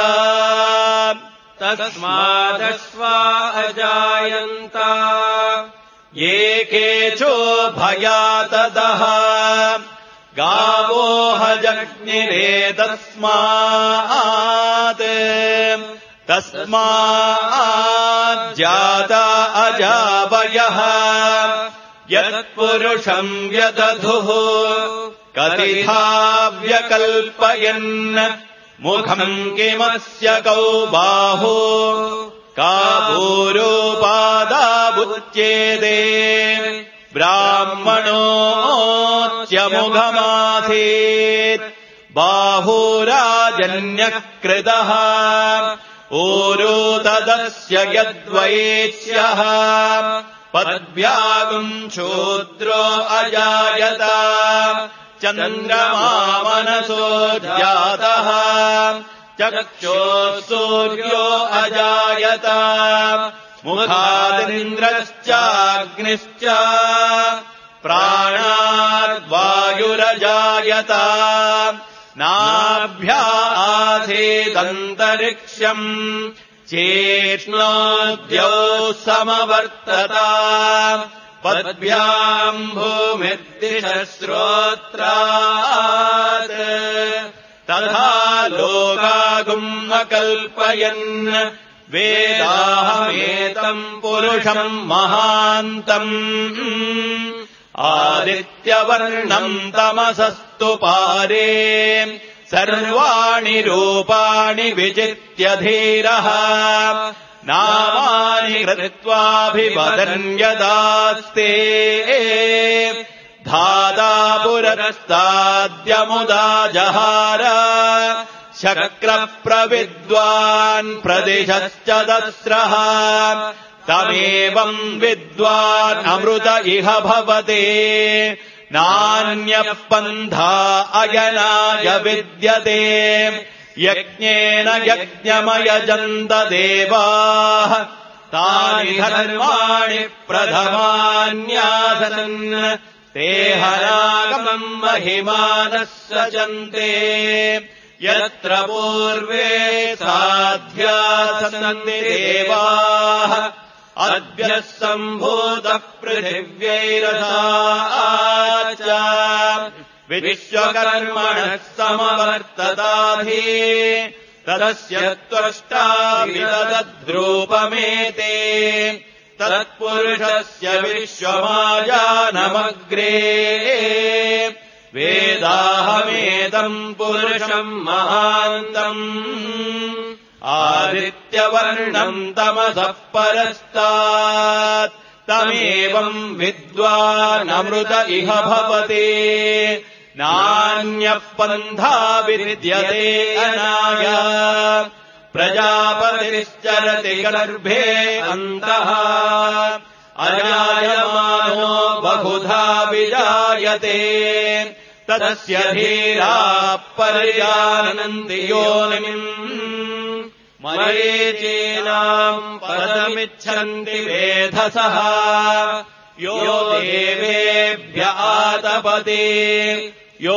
तस्मादश्वा अजायन्त ये केचोभयातदः गावो हजग्निरे तस्मात् तस्माज्जाता अजावयः यत्पुरुषम् व्यदधुः कतिथा व्यकल्पयन् मुखम् किमस्य कौ बाहु का भूरोपादाबुच्येते ब्राह्मणोऽच्यमुखमासीत् बाहुराजन्यकृतः ऊरो तदस्य यद्वैश्यः पद्भ्यागुम् शूद्रो अजायत चन्द्रमा मनसो जातः चक्षुः सूर्यो अजायत मुखादिन्द्रश्चाग्निश्च प्राणाद्वायुरजायत नाभ्या आसीदन्तरिक्षम् चेष्णोद्यौ समवर्तत पद्भ्याम् भूमिर्दिशश्रोत्रात् तथा लोकागुम् अकल्पयन् वेदाहमेतम् पुरुषम् महान्तम् आदित्यवर्णम् तमसस्तु पारे सर्वाणि रूपाणि विजित्य धीरः नामानि कृत्वाभिवदन् यदास्ते धाता पुरस्ताद्यमुदा जहार शक्रप्रविद्वान् प्रदिशश्च दस्रः तमेवम् विद्वान् अमृत इह भवते नान्यः पन्था अयनाय विद्यते यज्ञेन यज्ञमयजन्त देवाः तानि धर्माणि प्रथमान्यासन् ते हरागमम् महिमानः सचन्ते यत्र पूर्वे साध्यासन्ति देवाः अद्य सम्भूतः पृथिव्यैरसाच विश्वकर्मणः समवर्तताधि तदस्य त्वष्टा विदधद्रूपमेते तत्पुरुषस्य विश्वमायानमग्रे वेदाहमेदम् पुरुषम् महान्तम् आदित्यवर्णम् तमसः परस्तात् तमेवम् विद्वानमृत इह भवते नान्यः पन्था विद्यते अनाय प्रजापतिश्चरति गर्भे अन्तः अजायमानो बहुधा विजायते तदस्य धीराः पर्यानन्ति योनिम् मरीचीनाम् पदमिच्छन्ति वेधसः यो देवेभ्य आतपते यो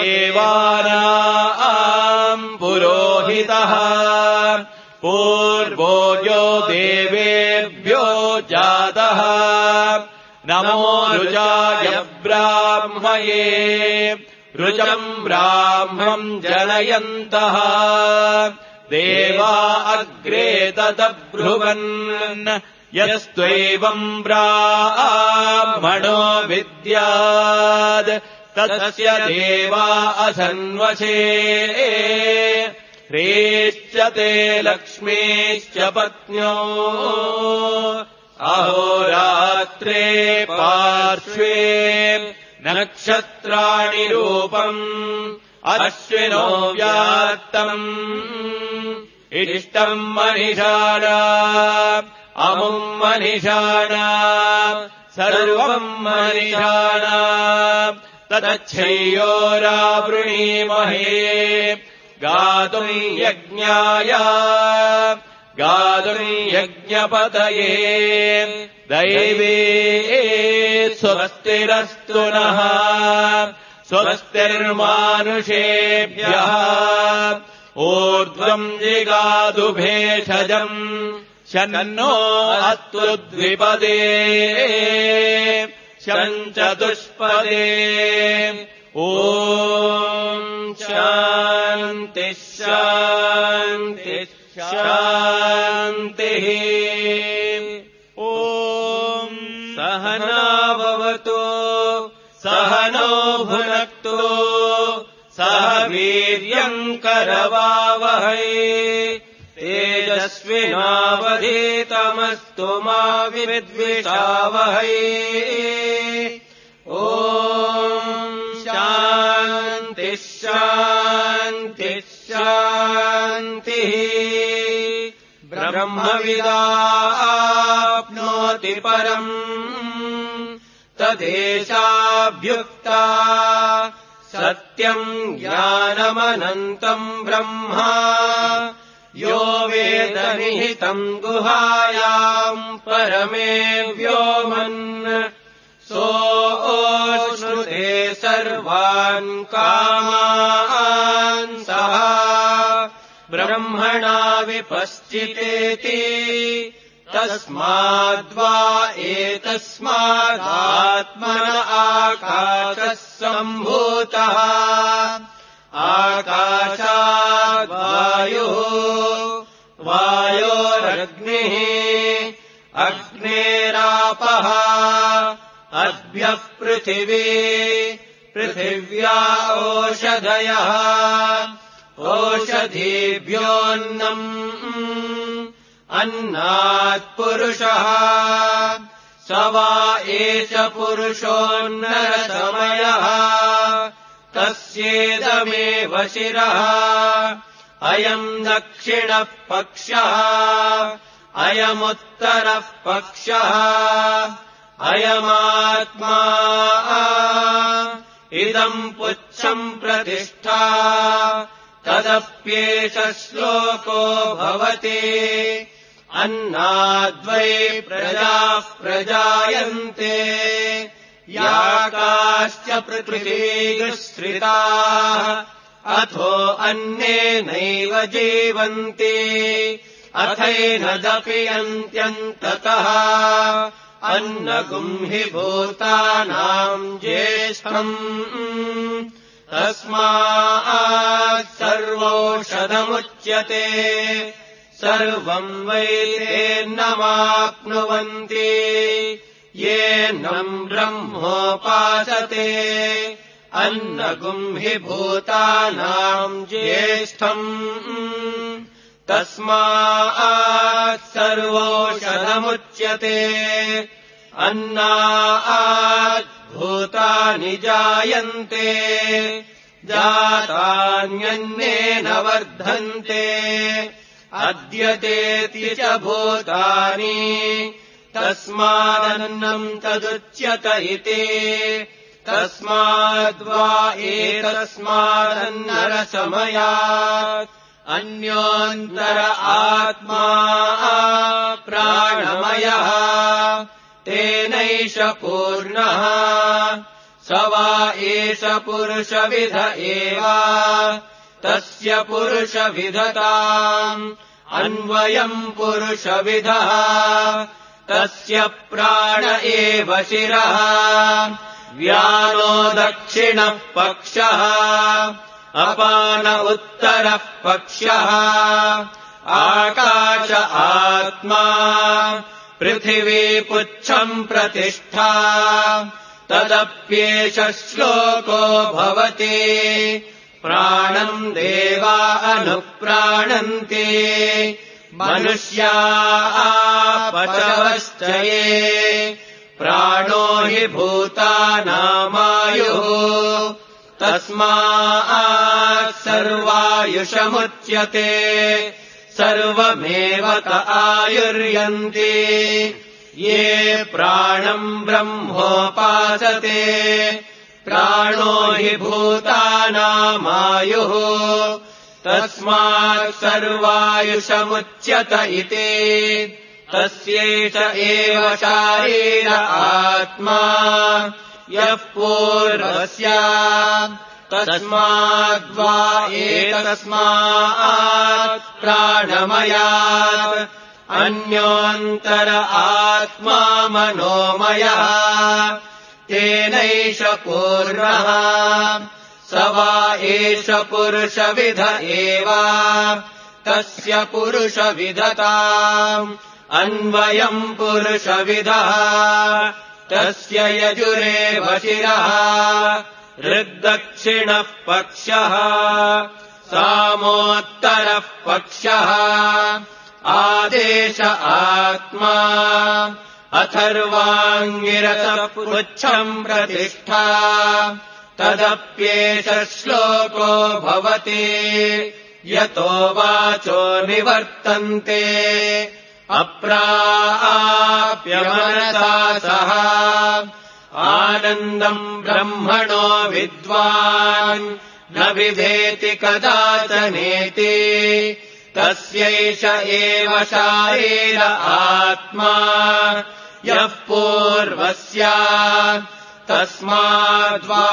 देवानाम् पुरोहितः पूर्वो यो देवेभ्यो जातः नमो रुजाय ब्राह्मये रुजम् ब्राह्मम् जनयन्तः देवा अग्रे तदब्रुवन् यस्त्वैवम् ब्राह्मणो विद्यात् तस्य देवा असन्वशे ह्रीश्च ते लक्ष्मीश्च पत्न्यो अहोरात्रे पार्श्वे नक्षत्राणि रूपम् अश्विनो व्यात्तम् इष्टम् मनिषाणा अमुम् मनिषाणा सर्वम् मनिषाणा तदच्छय्योरावृणीमहे गातुम् यज्ञाय गातुम् यज्ञपतये दैवे स्वस्तिरस्तु नः स्वस्तिर्मानुषेभ्यः ऊर्ध्वम् जिगातु भेषजम् शन्नो अत्वद्विपदे शञ्चतुष्पदे ॐ शान्तिः शान्तिः शान्तिः ॐ सहना भवतु सहनो भुनक्तु सह वीर्यम् करवावहै तेजस्विनावधीतमस्तु मा विद्विषावहै ॐ शान्तिः शान्तिः शान्तिः ब्रह्मविदाप्नोति परम् तदेशाभ्युक्ता सत्यम् ज्ञानमनन्तम् ब्रह्मा यो वेद निहितम् गुहायाम् परमे व्योमन् सोऽश्नुते सर्वान् कामान् सः ब्रह्मणा विपश्चितेति तस्माद्वा एतस्मादात्मन आकाशः सम्भूतः आकाशाद् वायुः वायोरग्निः अग्नेरापः अद्भ्यः पृथिवी पृथिव्या ओषधयः ओषधीभ्योऽन्नम् अन्नात् पुरुषः स वा एष पुरुषोऽन्नरसमयः तस्येदमेव शिरः अयम् दक्षिणः पक्षः अयमुत्तरः पक्षः अयमात्मा इदम् पुच्छम् प्रतिष्ठा तदप्येष श्लोको भवति अन्नाद्वै प्रजाः प्रजायन्ते याकाश्च पृथिवीगुश्रिताः अथो अन्नेनैव जीवन्ति अथैनदपि यन्त्यन्ततः अन्नगुम् हि भूतानाम् ज्येष्ठम् तस्मात् सर्वौषधमुच्यते सर्वम् वै तेन्नमाप्नुवन्ति येनम् ब्रह्मोपासते अन्नगुम् हि भूतानाम् ज्येष्ठम् तस्मात् सर्वौषधमुच्यते अन्नात् भूतानि जायन्ते जातान्यन्नेन वर्धन्ते अद्यतेति च भूतानि तस्मादन्नम् तदुच्यत इति तस्माद्वा एतस्मादन्नरसमयात् अन्योऽन्तर आत्मा प्राणमयः तेनैष पूर्णः स वा एष पुरुषविध एव तस्य पुरुषविधताम् अन्वयम् पुरुषविधः तस्य प्राण एव शिरः व्यानो दक्षिणः पक्षः अपान उत्तरः पक्षः आकाश आत्मा पृथिवी पुच्छम् प्रतिष्ठा तदप्येष श्लोको भवति प्राणम् देवा अनुप्राणन्ति मनुष्या पशवश्च ये प्राणो हि भूतानामायुः तस्मात् सर्वायुषमुच्यते सर्वमेव त आयुर्यन्ति ये प्राणम् ब्रह्मोपासते प्राणो हि भूतानामायुः तस्मात् सर्वायुषमुच्यत इति तस्यैष एव शारीर आत्मा यः पूर्वस्य तस्माद्वा एतस्मात् प्राणमयात् अन्योऽन्तर आत्मा मनोमयः तेनैष पूर्णः स वा एष पुरुषविध एव तस्य पुरुषविधताम् अन्वयम् पुरुषविदः तस्य यजुरेव शिरः ऋद्दक्षिणः पक्षः सामोत्तरः पक्षः आदेश आत्मा अथर्वाङ्गिरसपुच्छम् प्रतिष्ठा तदप्येष श्लोको भवति यतो वाचो निवर्तन्ते अप्राप्य मनसा सह आनन्दम् ब्रह्मणो विद्वान् न विधेति कदाचनेति तस्यैष एव शारीर आत्मा यः पूर्वस्य तस्माद्वा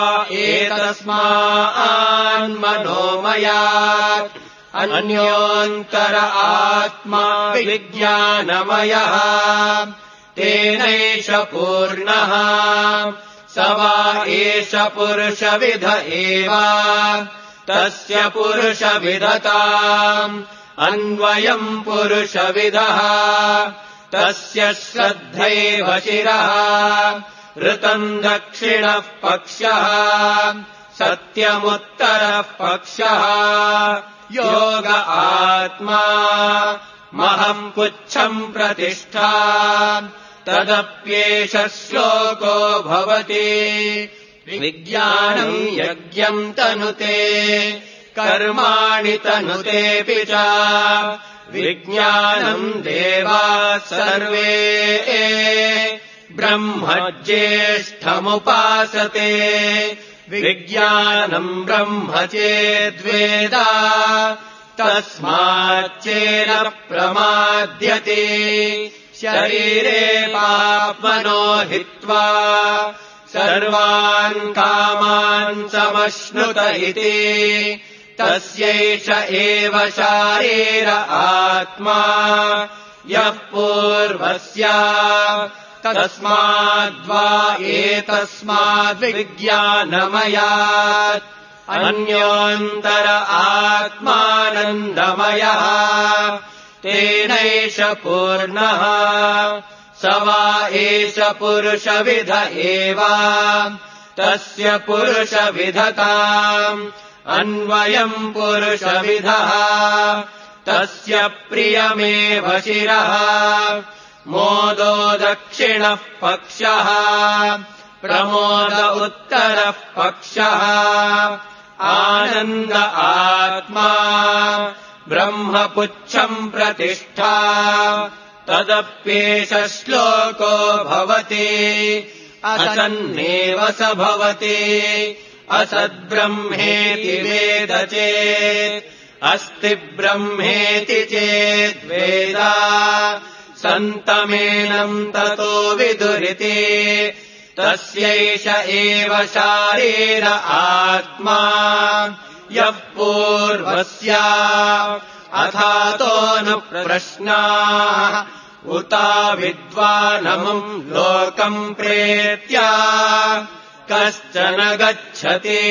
एतस्मान्मनोमयात् अन्योऽन्तर आत्मा विज्ञानमयः तेनैष पूर्णः स वा एष पुरुषविध एव तस्य पुरुषविधताम् अन्वयम् पुरुषविदः तस्य श्रद्धैव शिरः ऋतम् दक्षिणः पक्षः सत्यमुत्तरः पक्षः योग आत्मा महम् पुच्छम् प्रतिष्ठा तदप्येष श्लोको भवति विज्ञानम् यज्ञम् तनुते कर्माणि तनुतेऽपि च विज्ञानम् देवाः सर्वे ब्रह्म ज्येष्ठमुपासते विज्ञानम् ब्रह्म चेद्वेद तस्माच्चेन प्रमाद्यते शरीरे पाप्मनो हित्वा सर्वान् कामान् समश्नुत इति तस्यैष एव शारीर आत्मा यः पूर्वस्य तस्माद्वा एतस्माद्विज्ञानमयात् अन्योऽन्तर आत्मानन्दमयः तेनैष पूर्णः स वा एष पुरुषविध एव तस्य पुरुषविधताम् अन्वयम् पुरुषविधः तस्य प्रियमेव शिरः मोदो दक्षिणः पक्षः प्रमोद उत्तरः पक्षः आनन्द आत्मा ब्रह्मपुच्छम् प्रतिष्ठा तदप्येष श्लोको भवति असन्नेव स भवति असद्ब्रह्मेति वेद चेत् अस्ति ब्रह्मेति चेद्वेद सन्तमेनम् ततो विदुरिति तस्यैष एव शारीर आत्मा यः पूर्वस्य अथातो न प्रश्नाः उता विद्वानमुम् लोकम् प्रेत्य कश्चन गच्छति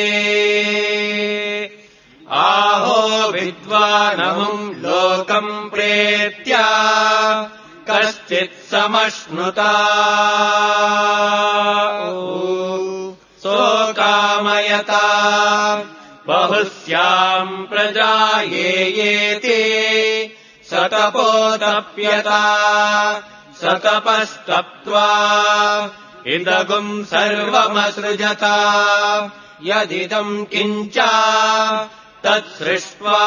आहो विद्वानमुम् लोकम् प्रेत्य कश्चित् समश्नुता सोकामयता बहुस्याम् प्रजा ये येति सतपोतप्यता सतपस्तप्त्वा इदगुम् सर्वमसृजता यदिदम् किञ्च तत्सृष्ट्वा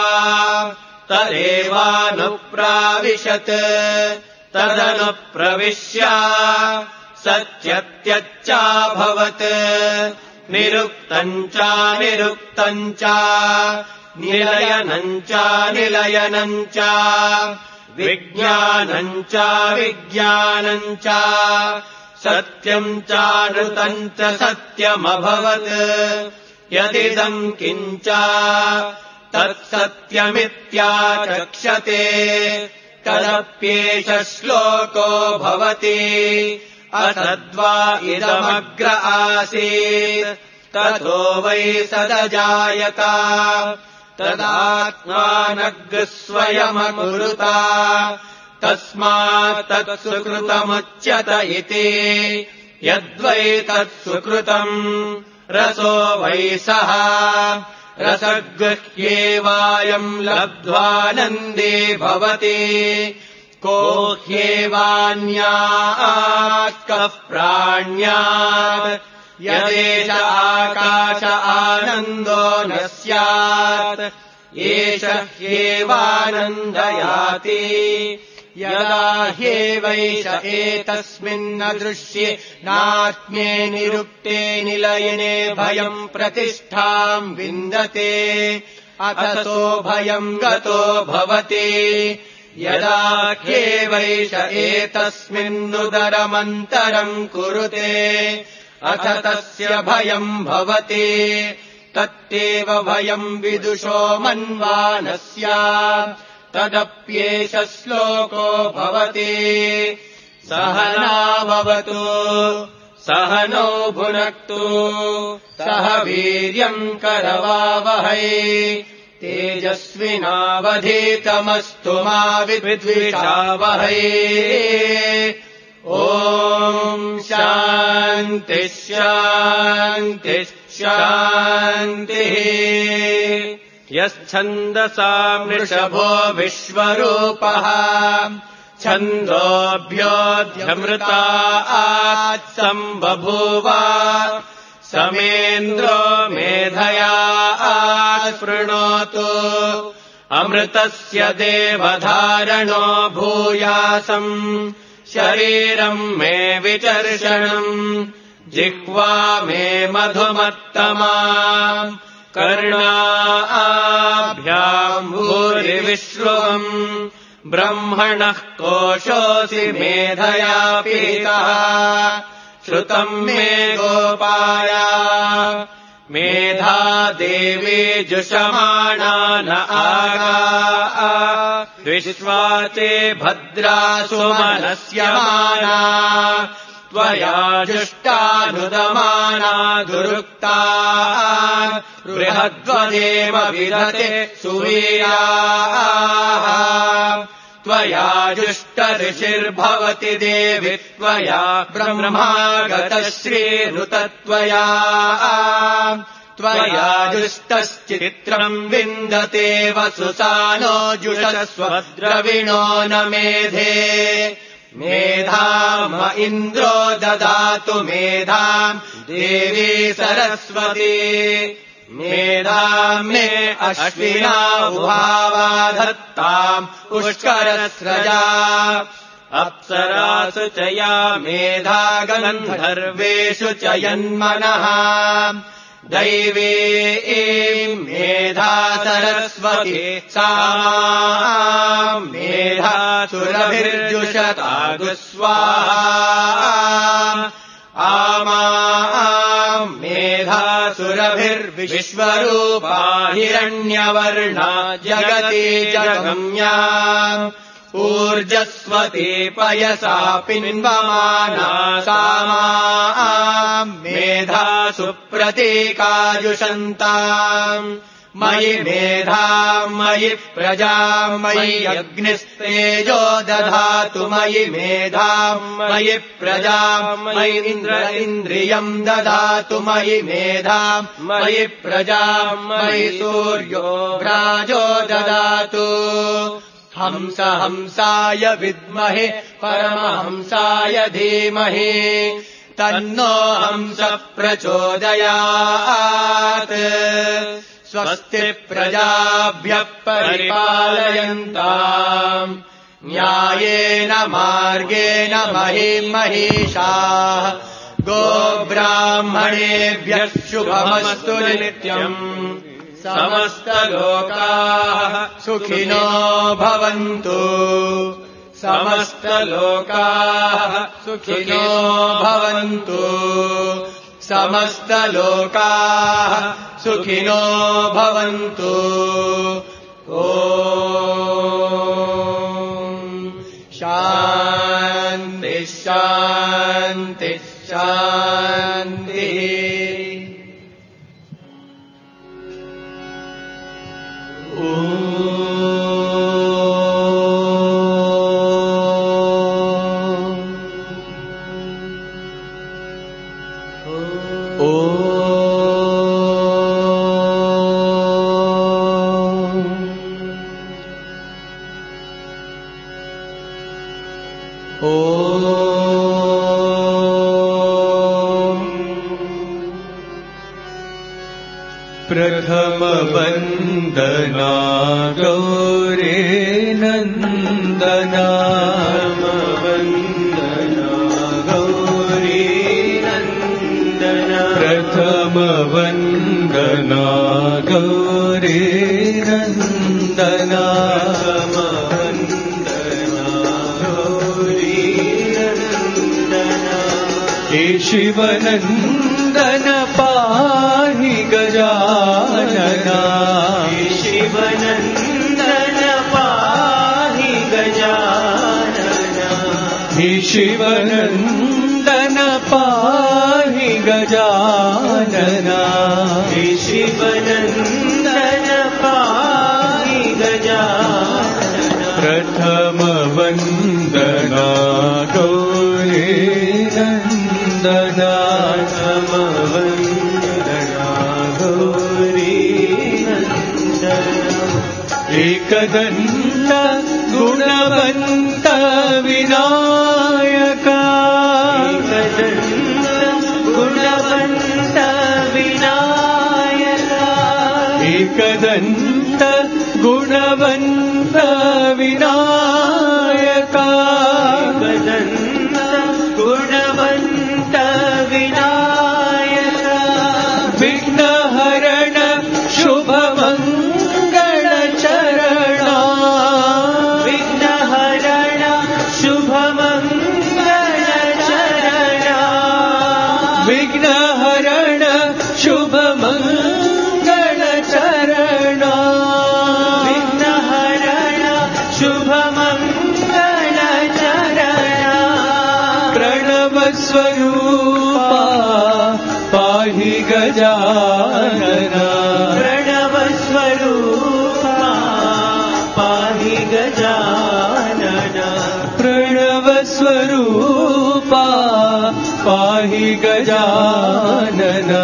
तदेवानुप्राविशत् तदनुप्रविश्य सत्यत्यच्चाभवत् निरुक्तम् च निरुक्तम् च निलयनम् च निलयनम् च विज्ञानम् च विज्ञानम् च सत्यम् चानृतम् च सत्यमभवत् यदिदम् किञ्च तत्सत्यमित्याचक्षते तदप्येष श्लोको भवति असद्वा इदमग्र आसीत् ततो वै सदजायत तदात्मानग् स्वयमकुरुत तस्मात् तत्सुकृतमुच्यत इति यद्वै तत्सुकृतम् रसो वै सः रसगृह्येवायम् लब्ध्वानन्दे भवति को ह्येवान्यात् कः प्राण्यात् यदेष आकाश आनन्दो न स्यात् एष ह्येवानन्दयाति यदा ह्येवैष एतस्मिन्न दृश्ये नात्म्ये निरुक्ते निलयने भयम् प्रतिष्ठाम् विन्दते अथतो भयम् गतो भवति यदा ह्येवैष एतस्मिन्नुदरमन्तरम् कुरुते अथ तस्य भयम् भवति तत्तेव भयम् विदुषो मन्वानस्य तदप्येष श्लोको भवति सहनाववतु सहनौ भुनक्तु सह वीर्यम् करवावहै तेजस्विनावधीतमस्तु मा विद्विषावहै ॐ शान्तिः शान्तिः शान्तिः यच्छन्दसाम् वृषभो विश्वरूपः छन्दोभ्योऽध्यमृतात् सम्बभूव समेन्द्रो मेधया आस्पृणोतु अमृतस्य देवधारणो भूयासम् शरीरम् मे विचर्षणम् जिह्वा मे मधुमत्तमा कर्णाभ्याम् भूरिविश्रुवम् ब्रह्मणः कोशोऽसि मेधया पीतः श्रुतम् मे गोपाय मेधा देवी जुषमाणा न आगा विश्वा ते भद्रा सुमनस्यमाना त्वया जुष्टानुदमाना दुरुक्ता बृहद्वदेव विदते सुवीराः त्वया जुष्टऋषिर्भवति देवि त्वया ब्रह्मागतश्रीनुतत्वया त्वया जुष्टश्चित्रम् विन्दते वसुसानो जुषस्वद्रविणो न मेधे मेधाम इन्द्रो ददातु मेधाम् देवी सरस्वती मेधाम् मे अश्विना उभावा धत्ताम् पुष्करस्रजा अप्सरासु च या मेधा गन्धर्वेषु च यन्मनः दैवी मेधा सरस्वती सा मेधा सुरभिर्जुषता गुस्वाहा आमा मेधा सुरभिर्विश्वरूपा हिरण्यवर्णा जगति जगम्या ऊर्जस्वती पयसा पिन्वमाना सामा मेधा सुप्रतीकाजुषन्ताम् मयि मेधाम् मयि प्रजाम् मयि अग्निस्तेजो दधातु मयि मेधाम् मयि प्रजाम् मयि इन्द्र इन्द्रियम् दधातु मयि मेधाम् मयि प्रजाम् मयि सूर्यो व्राजो ददातु हंस हंसाय विद्महे परमहंसाय धीमहि तन्नो हंस प्रचोदयात् स्वस्ति प्रजाभ्यः परिपालयन्ताम् न्यायेन मार्गेण महीं महिषाः गोब्राह्मणेभ्यः शुभमस्तु नित्यम् समस्तलोकाः सुखिनो भवन्तु समस्तलोकाः सुखिनो भवन्तु समस्तलोकाः सुखिनो भवन्तु ॐ शान्ति शान्ति शान्तिः प्रथमवन्दना गौरे नन्दना वन्दना गौरी नन्दना प्रथमवन्दना गौरे नन्दना गौरी नन्दना हे शिवनन्दन पाहि गजानना शिवनन्दन पाहि गजानना हे शिवनन्दन पाहि गजानना हे शिवनन्दन पाहि गजानना प्रथमवन्दना गौरी नन्दना समवन्दना गौरी नन्दना एकदन्त गुणवन्त विनायका एकदन्त गुणवन्त विनायका एकदन्त गुणवन्त विनायक एकदन्त गुणवन्त विनायक विघ्नहरण शुभमङ्गलचरणा विघ्नहरण शुभमङ्गलचरणा विघ्नहरण शुभमङ्गलचरणा विघ्नहरण शुभमङ्गलचरणा प्रणवस्वरूपा पाहि गजानना प्रणवस्वरूपा पाहि गजानना प्रणवस्वरूपा पाहि गजानना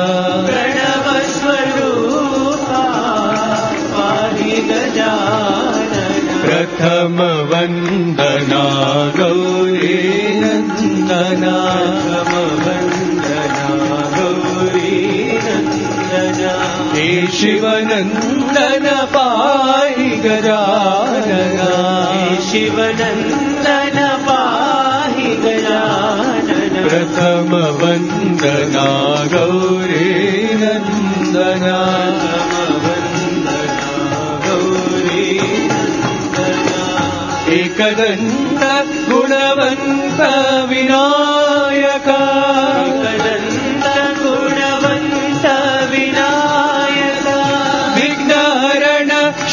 प्रणवस्वरूपा पाहि गजानना प्रथम वन्दना गौरी नन्दना वन्दना गौरी नन्दना हे शिवनन्दन पाहि गजानना हे शिवनन्दन पाहि गजानन प्रथम वन्दना गौरी नन्दना वन्दना गौरी नन्दना एकदन्त गुणवन्त विनायक एकदन्त गुणवन्त विनायक विघ्नहरण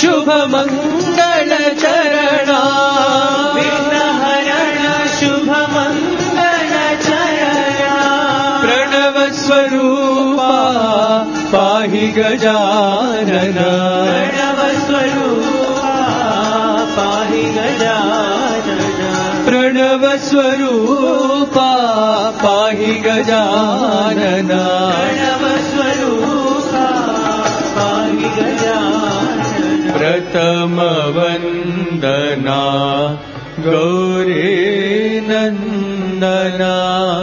शुभमङ्गलचरणा विघ्नहरण शुभमङ्गलचरणा प्रणवस्वरूपा पाहि गजानना प्रणवस्वरूपा पाहि गजानना प्रणवस्वरूपा पाहि गजानना प्रणवस्वरूपा पाहि गजानना प्रथम वन्दना गौरी नन्दना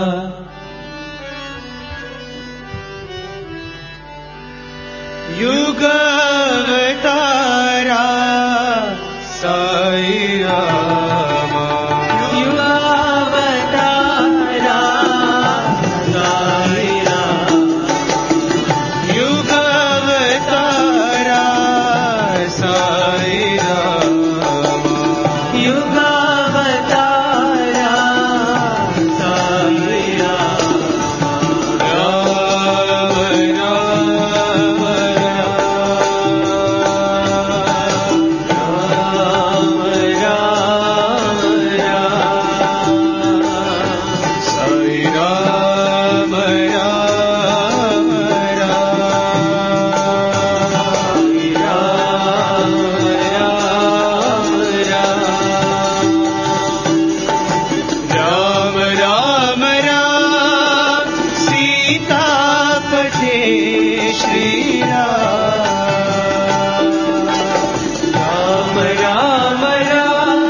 युगावतारा साई रामा युगावतारा साई राम युगावतारा साई रामा युगावतारा साई राम राम राम राम राम राम साई राम राम राम राम राम सीतापते श्री राम राम राम राम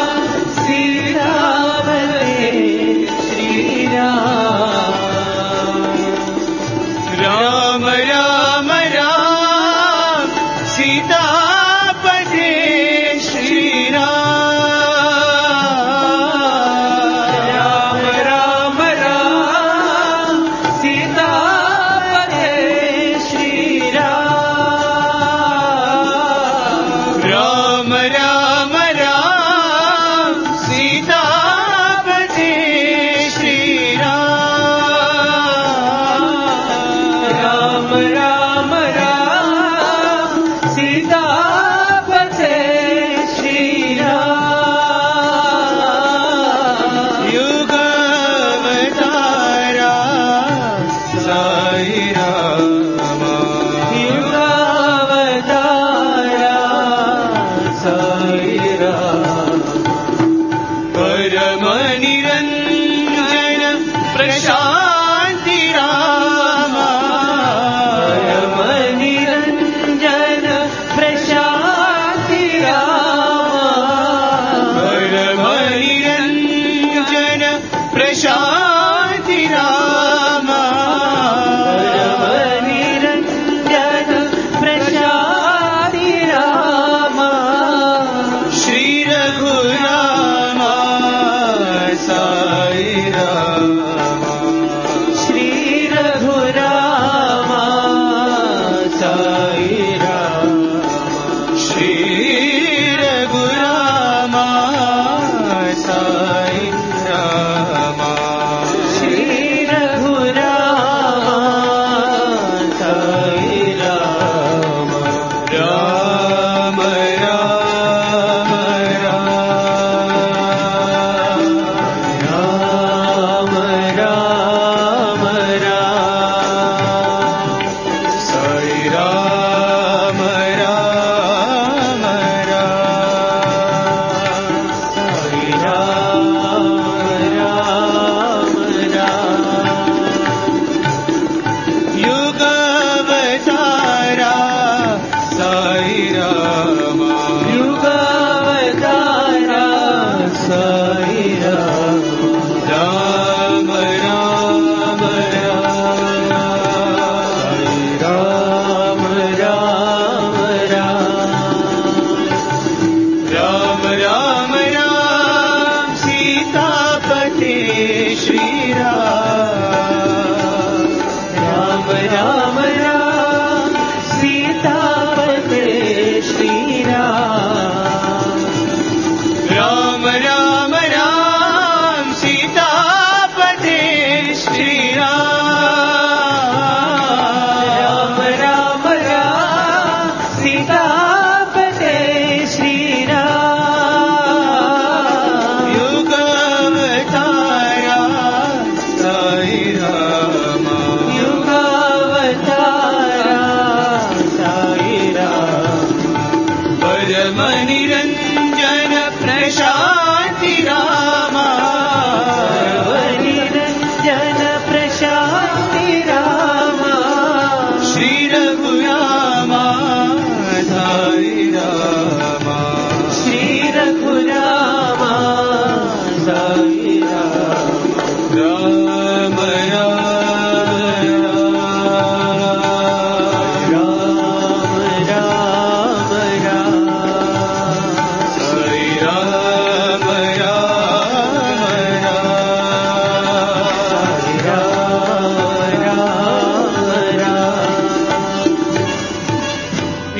सीतापते श्री राम राम राम राम सीतापते श्री राम राम राम राम सीतापते श्री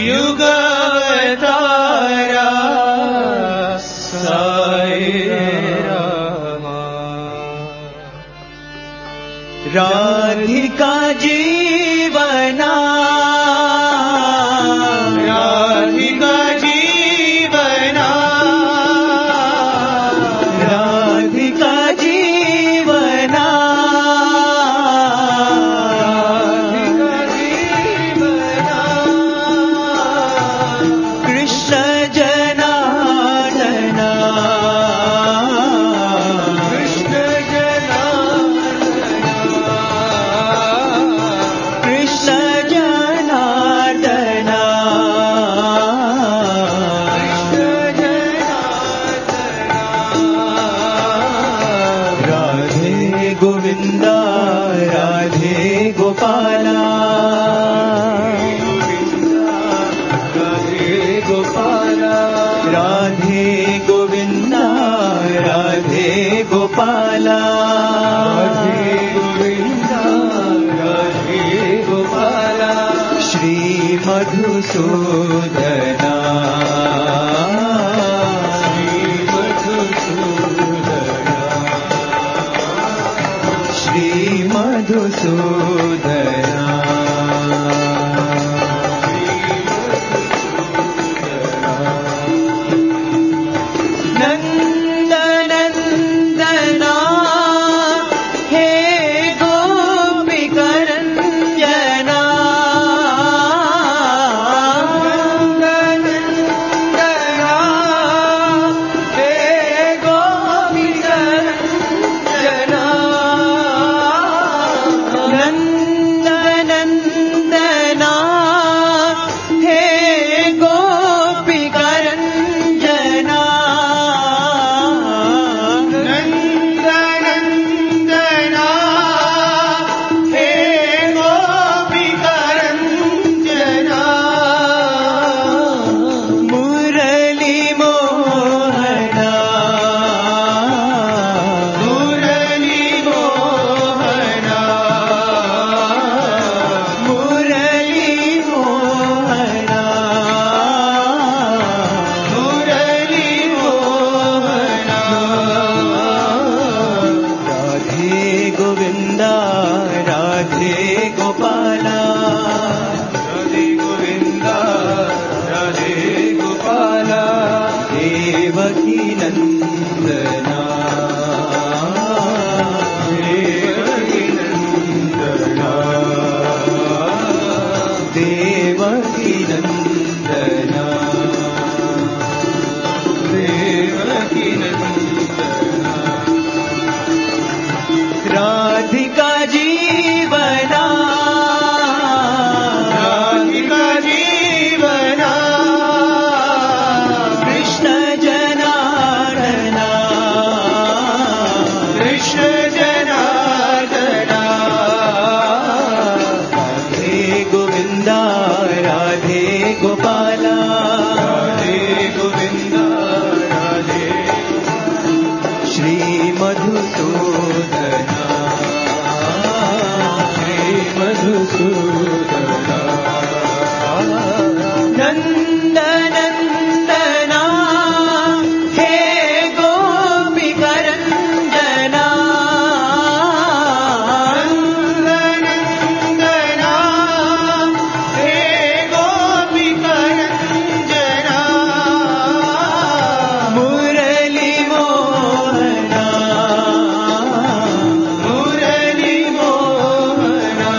युगावतारा साई रामा। राधिका जीवना राधिका जीवना राधिका जीवना राधिका जीवना कृष्ण जनार्दना कृष्ण जनार्दना कृष्ण जनार्दना कृष्ण जनार्दना राधे गोविंदा राधे गोपाला राधे गोपाला राधे गोविंदा राधे गोपाला राधे गोविंदा राधे गोपाला श्री मधुसूदना श्री मधुसूदना श्री मधुसूदना नंदनंदना हे गोपिकरंजना नंदनंदना हे गोपिकरंजना नंदनंदना हे गोपिकरंजना नंदनंदना हे गोपिकरंजना मुरली मोहना मुरली मोहना मुरली मोहना मुरली मोहना राधे गोविंदा राधे गोपाला राधे गोविंदा राधे गोपाला देवकी नंदना देवकी नंदना देवकी नंदना देवकी नंदना राधिका जीवना राधिका जीवना कृष्ण जनार्दना कृष्ण जनार्दना राधे गोविंदा राधे गोपाला राधे गोविंदा राधे श्री मधुसूदना श्री मधुसूदना नंदनंदना हे गोपिकरंजना नंदनंदना हे गोपिकरंजना मुरली मोहना मुरली मोहना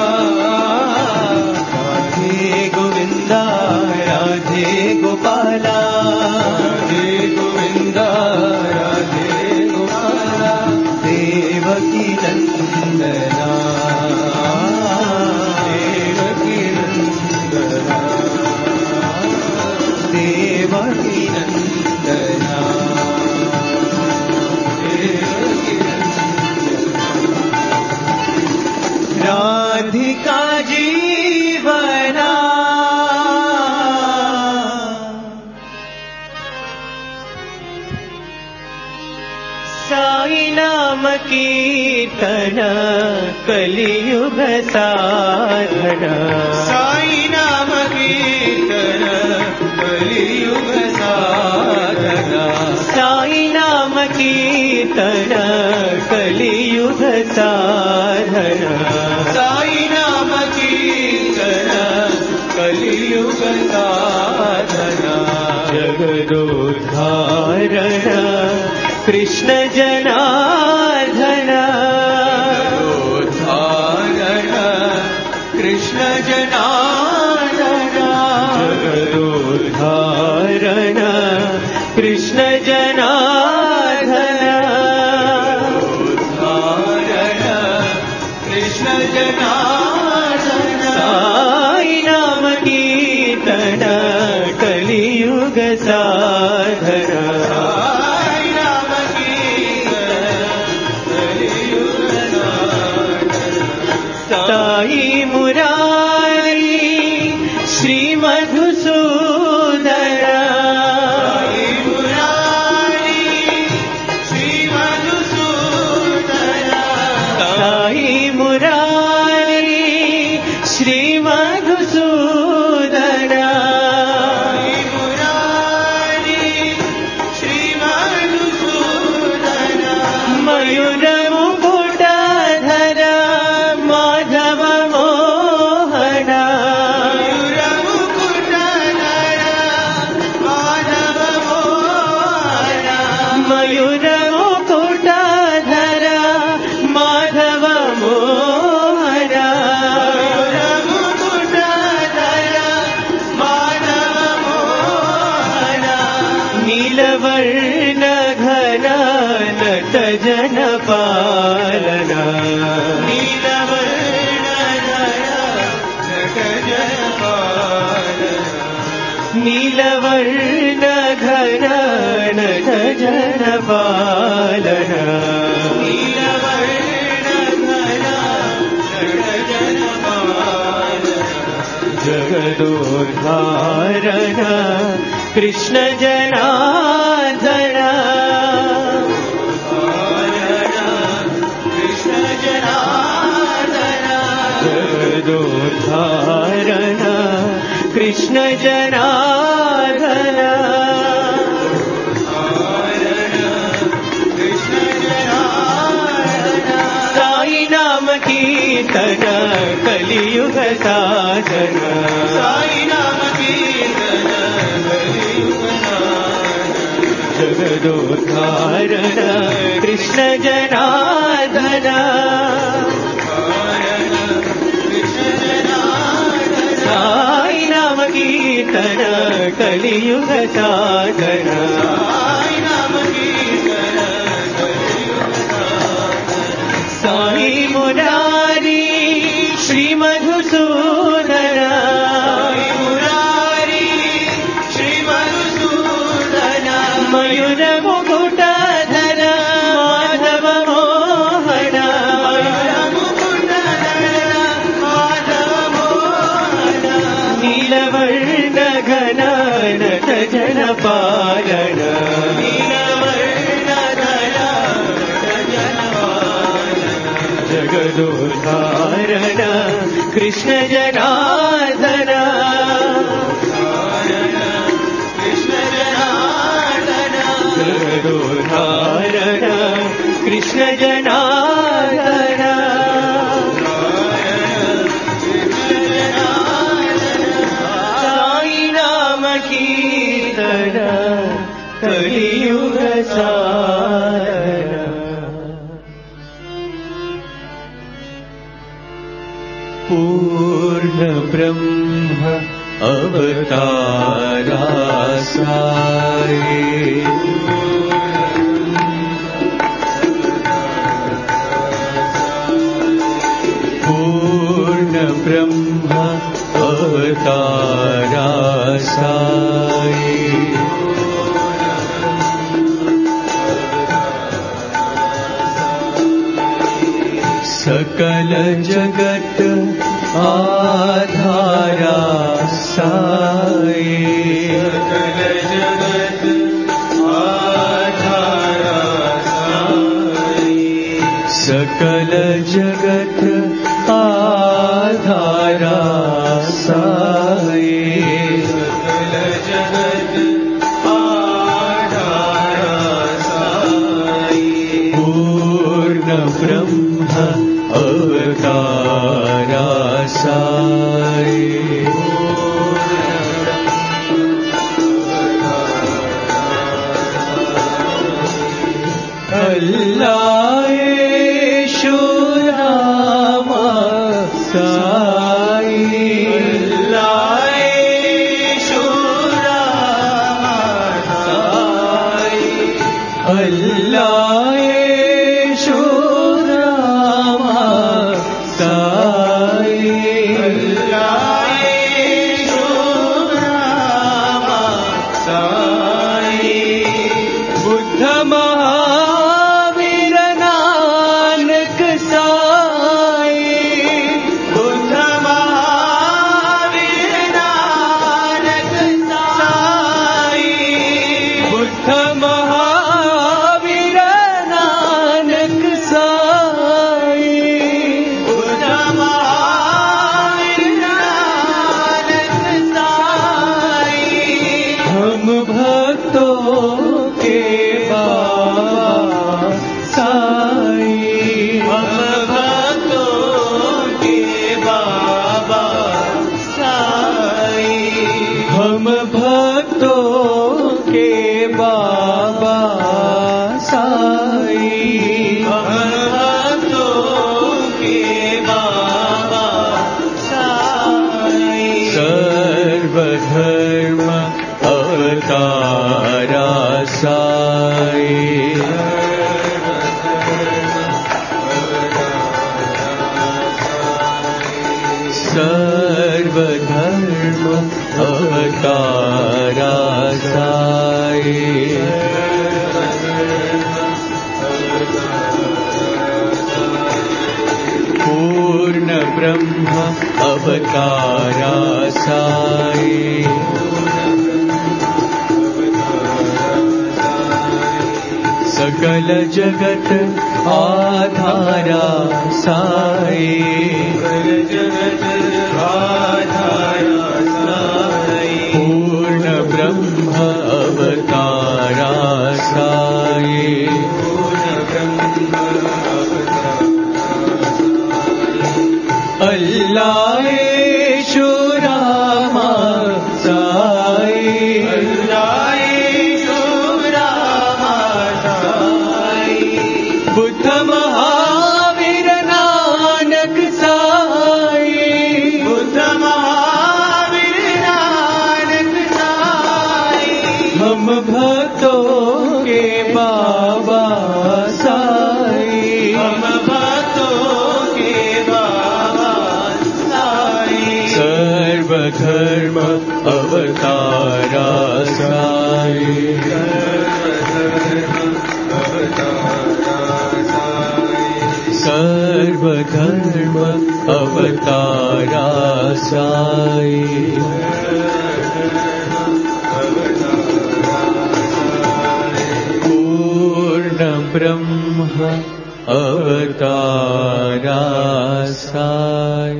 राधे गोविंदा राधे गोपाला राधे गोविंदा राधे गोपाला देवकी नंदना देवकी नंदना देवकी नंदना देवकी नंदना राधिका जीवना साई नाम कीर्तन कलियुग साधन साई नाम कीर्तन कलियुग साधना जगदोद्धारण कृष्ण जनार्दन जगदोद्धारण कृष्ण जनार्दन जगदोद्धारण कृष्ण जनार्दन उद्धारण कृष्ण जनार्दन साई नाम कीर्तन कलियुग साधना साई नाम कीर्तन कलियुग साधना साई मुरारी श्री मधुसूदन जन पालना नीलवर्ण नीलवर्ण घन नट जन पालना नीलवर्ण घन नट जन पालना जगदोद्धारण कृष्ण जनार्दन जगदोद्धारण कृष्ण जनार्दन साई नाम कीर्तन कलियुग साधना साई नाम कीर्तन कलियुग साधना जगदोद्धारण कृष्ण जनार्दन साई नाम कीर्तन कलियुग साधना साई नाम कीर्तन कलियुग साधना साई मुरारी श्री मधुसूदन साई मुरारी श्री मधुसूदन मयूर मुकुटधर माधव मोहन नीलवर्ण घन नट जन पालन नीलवर्ण घन नट जन पालन जगदोद्धारण कृष्ण जनार्दन कृष्ण जनार्दन जगदोद्धारण कृष्ण जनार्दन कीर्तन कलियुग साधना पूर्ण ब्रह्म अवतारा साई पूर्ण ब्रह्म अवतारा साई सकल जगत आधारा साई सकल जगत आधारा साई सकल जगत आधारा साई सकल जगत आधारा साई पूर्ण ब्रह्म अवतारा साई। हम भक्तों के बाबा साई, हम भक्तों के बाबा साई, सर्वधर्म अवतारा साई, सर्वधर्म अवतारा साई, पूर्ण ब्रह्म अवतारा साई, सकल जगत आधारा साई, सकल जगत आधारा साई, पूर्ण ब्रह्म अवतारा साई, पूर्ण ब्रह्म अल्लाह ईशु रामा साई, अल्लाह ईशु रामा साई, बुद्ध महावीर नानक साई, बुद्ध महावीर नानक साई, हम भक्तों के बाबा साई, हम भक्तों के बाबा साई, सर्वधर्म अवतारा साई, सर्वधर्म अवतारा साई, पूर्ण ब्रह्म अवतारा साई।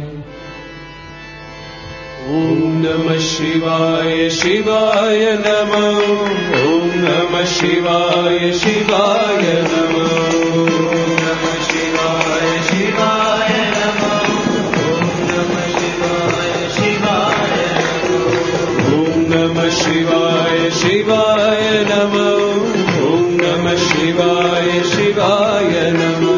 ओम नमः शिवाय शिवाय नमः, ओम नमः शिवाय शिवाय नमः, ओम नमः शिवाय शिवाय नमः, ओम नमः शिवाय शिवाय नमः, ओम नमः शिवाय शिवाय नमः, ओम नमः शिवाय शिवाय नमः,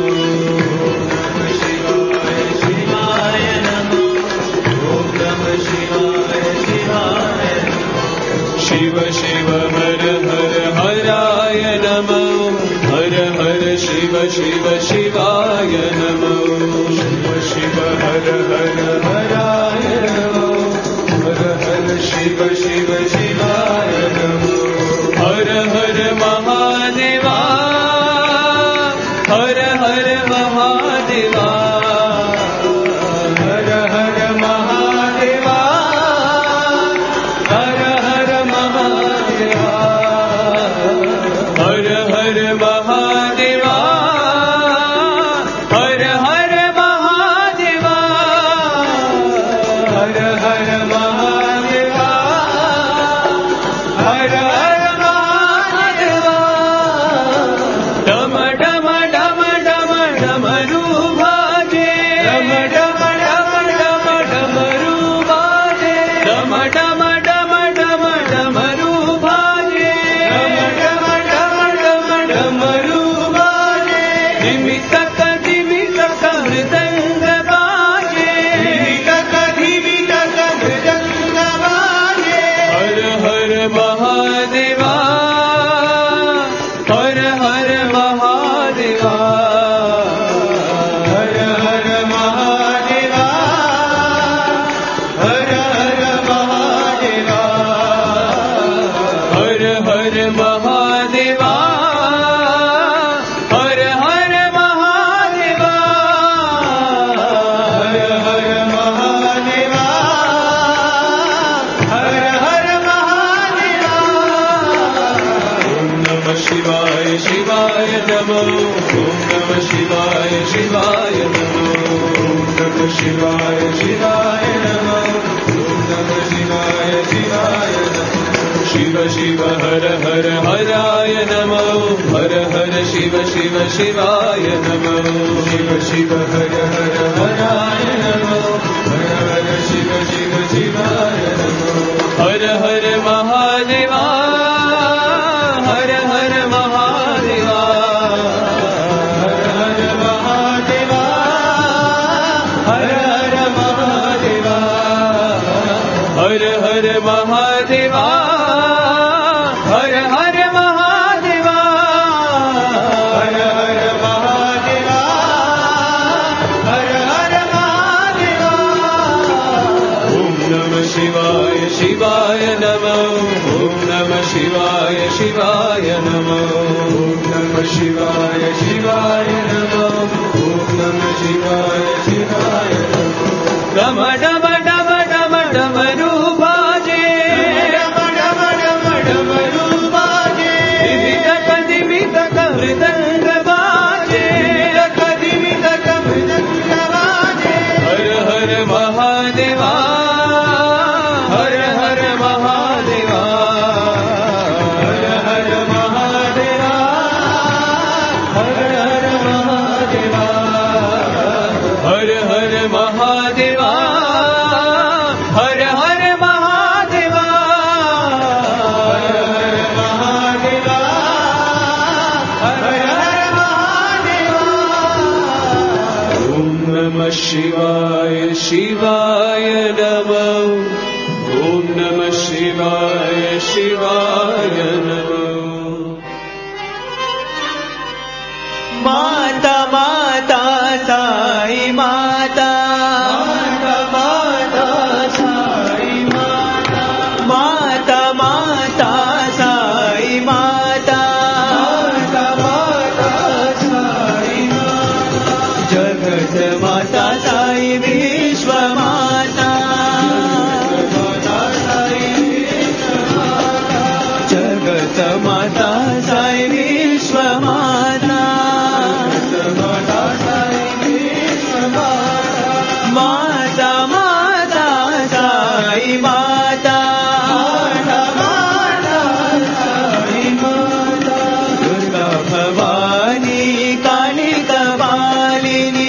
शिव शिव हर हर हराय नमः, हर हर शिव शिव शिवाय नमः, शिव शिव हर हर हराय नमः, हर हर शिव शिव शिवाय नमः, हर हर महादेवा, हर हर महादेवा, हर हर महादेवा, हर हर महादेवा, हर हर महादेवा, हर हर महादेवा, हर हर महादेवा, हर हर महादेवा, डम डम डम डम डमरू बाजे, डम डम डम डम डमरू बाजे, डम डम डम डम डमरू बाजे, डम डम डम डम डमरू बाजे, धिमि तक धिमि तक मृदंग बाजे, धिमि तक धिमि तक मृदंग बाजे, हर हर महादेवा, हर हर महादेवा, हर हर महादेवा, हर हर महादेवा, हर हर महादेवा, हर हर महादेवा, हर हर महादेवा, हर हर महादेवा। ओम नमः शिवाय शिवाय नमः, ओम नमः शिवाय शिवाय नमः, ओम नमः शिवाय शिवाय नमः, ओम नमः शिवाय शिवाय नमः, शिव शिव हर हर हराय नमः, हर हर शिव शिव शिवाय नमः, शिव शिव हर हर हराय नमः, हर हर शिव शिव शिवाय नमः, हर हर महादेवा हर हर महादेवा हर हर महादेवा हर हर महादेवा हर हर महादेवा हर हर महादेवा हर हर महादेवा हर हर महादेवा ओम नमः शिवाय शिवाय नमः ओम नमः शिवाय शिवाय नमः ओम नमः शिवाय शिवाय नमः ओम नमः शिवाय शिवाय नमः डम डम डम डम डम रूपाजे डम डम डम डम रूपाजे दिविदक दिविदक मृदंग बाजे दिविदक दिविदक मृदंग बाजे हर हर महादेवा हर हर महादेवा हर हर महादेवा हर हर महादेवा हर हर महादेवा हर हर महादेवा हर हर महादेवा हर हर महादेवा ओम नमः शिवाय शिवाय नमः ओम नमः शिवाय शिवाय नमः माता माता साई माता माता माता साई माता माता माता साई माता माता माता साई माता जगत माता साई विश्व माता जगत माता साई विश्व माता माता माता साई माता दुर्गा भवानी काली कपालिनी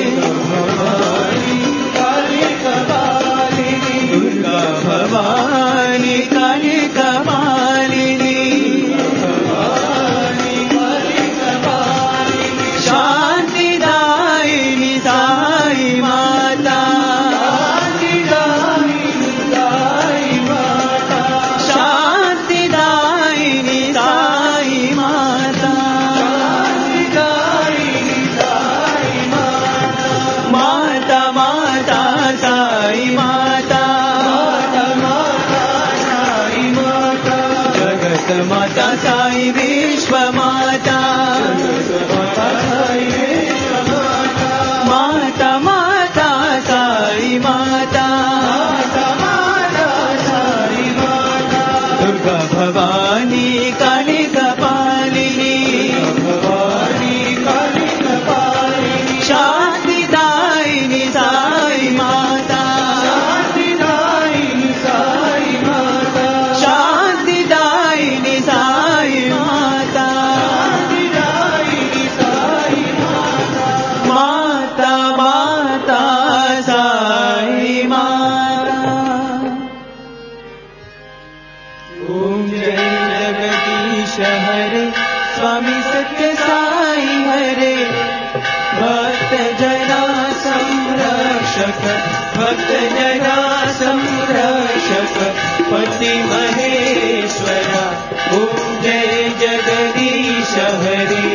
दुर्गा भवानी काली कपालिनी शांतिदायिनी साई माता शांतिदायिनी साई माता माता माता साई माता जगत माता साई विश्व माता माता माता साई माता दुर्गा भवानी काली कपालिनी शांतिदायिनी साई माता शांतिदायिनी साई माता माता माता साई माता ओम जय जगदीश हरे स्वामी सत्य साई हरे भक्त जना संरक्षक भक्त जना संरक्षक पति महेश्वरा ओम जय जगदीश हरे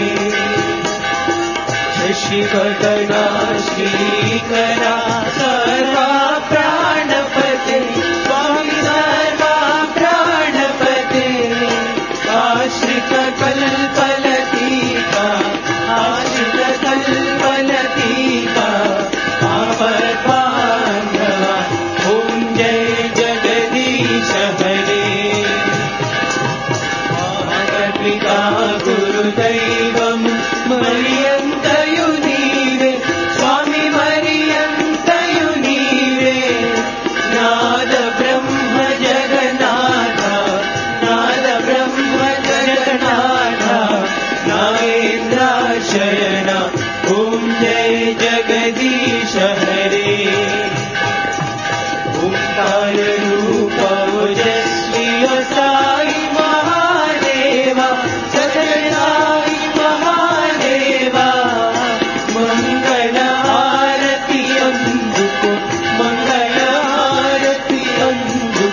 शशिवदना श्रीकरा सर्वा प्राणपते स्वामी सर्वा प्राणपते आश्रित कल्पलतीका आश्रित कल्पलतीका आपद्बान्धवा ओम जय जगदीश हरे माता गुरुदैवं मरियन्तयुनीरे स्वामी मरियन्त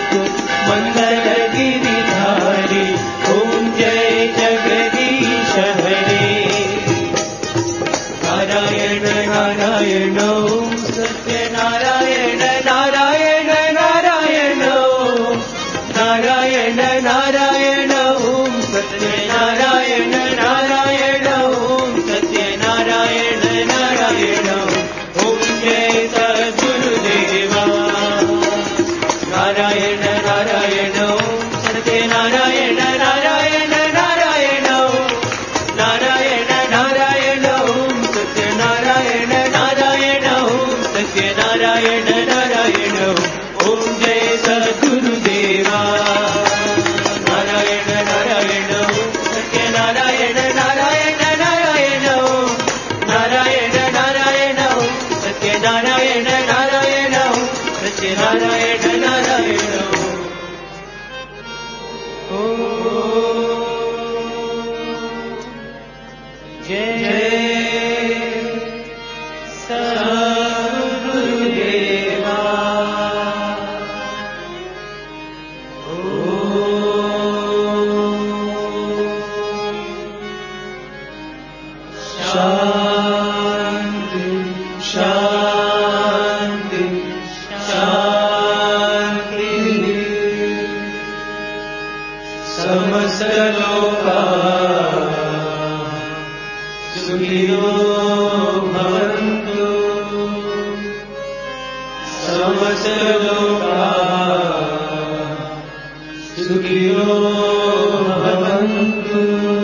को मंगल गिरिधारी ओम जय जगदीश हरे नारायण नारायण ओम सत्य नारायण नारायण नारायण ओम नारायण नारायण ओम सत्य नारायण नारायण ओम सत्य नारायण नारायण ओम जय सद्गुरुदेवा नारायण नारायण ओम सत्य नारायण नारायण नारायण ओम नारायण नारायण ओम सत्य नारायण नारायण ओम सत्य नारायण नारायण ओम जय सद्गुरुदेवा नारायण नारायण ओम सत्य नारायण नारायण नारायण ओम नारायण नारायण ओम सत्य नारायण नारायण ओम सत्य नारायण नारायण ओम जय सद्गुरुदेवा शांति शांति शांति समस्त लोका सुखिनो भवन्तु समस्त लोका सुखिनो भवन्तु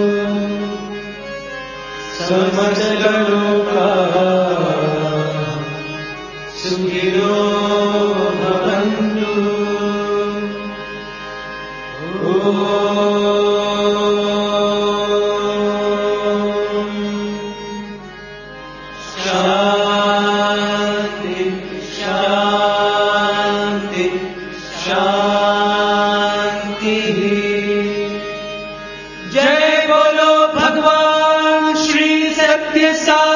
समस्त लोका सुखिनो भवन्तु शांति शांति शांति जय बोलो भगवान श्री सत्य साई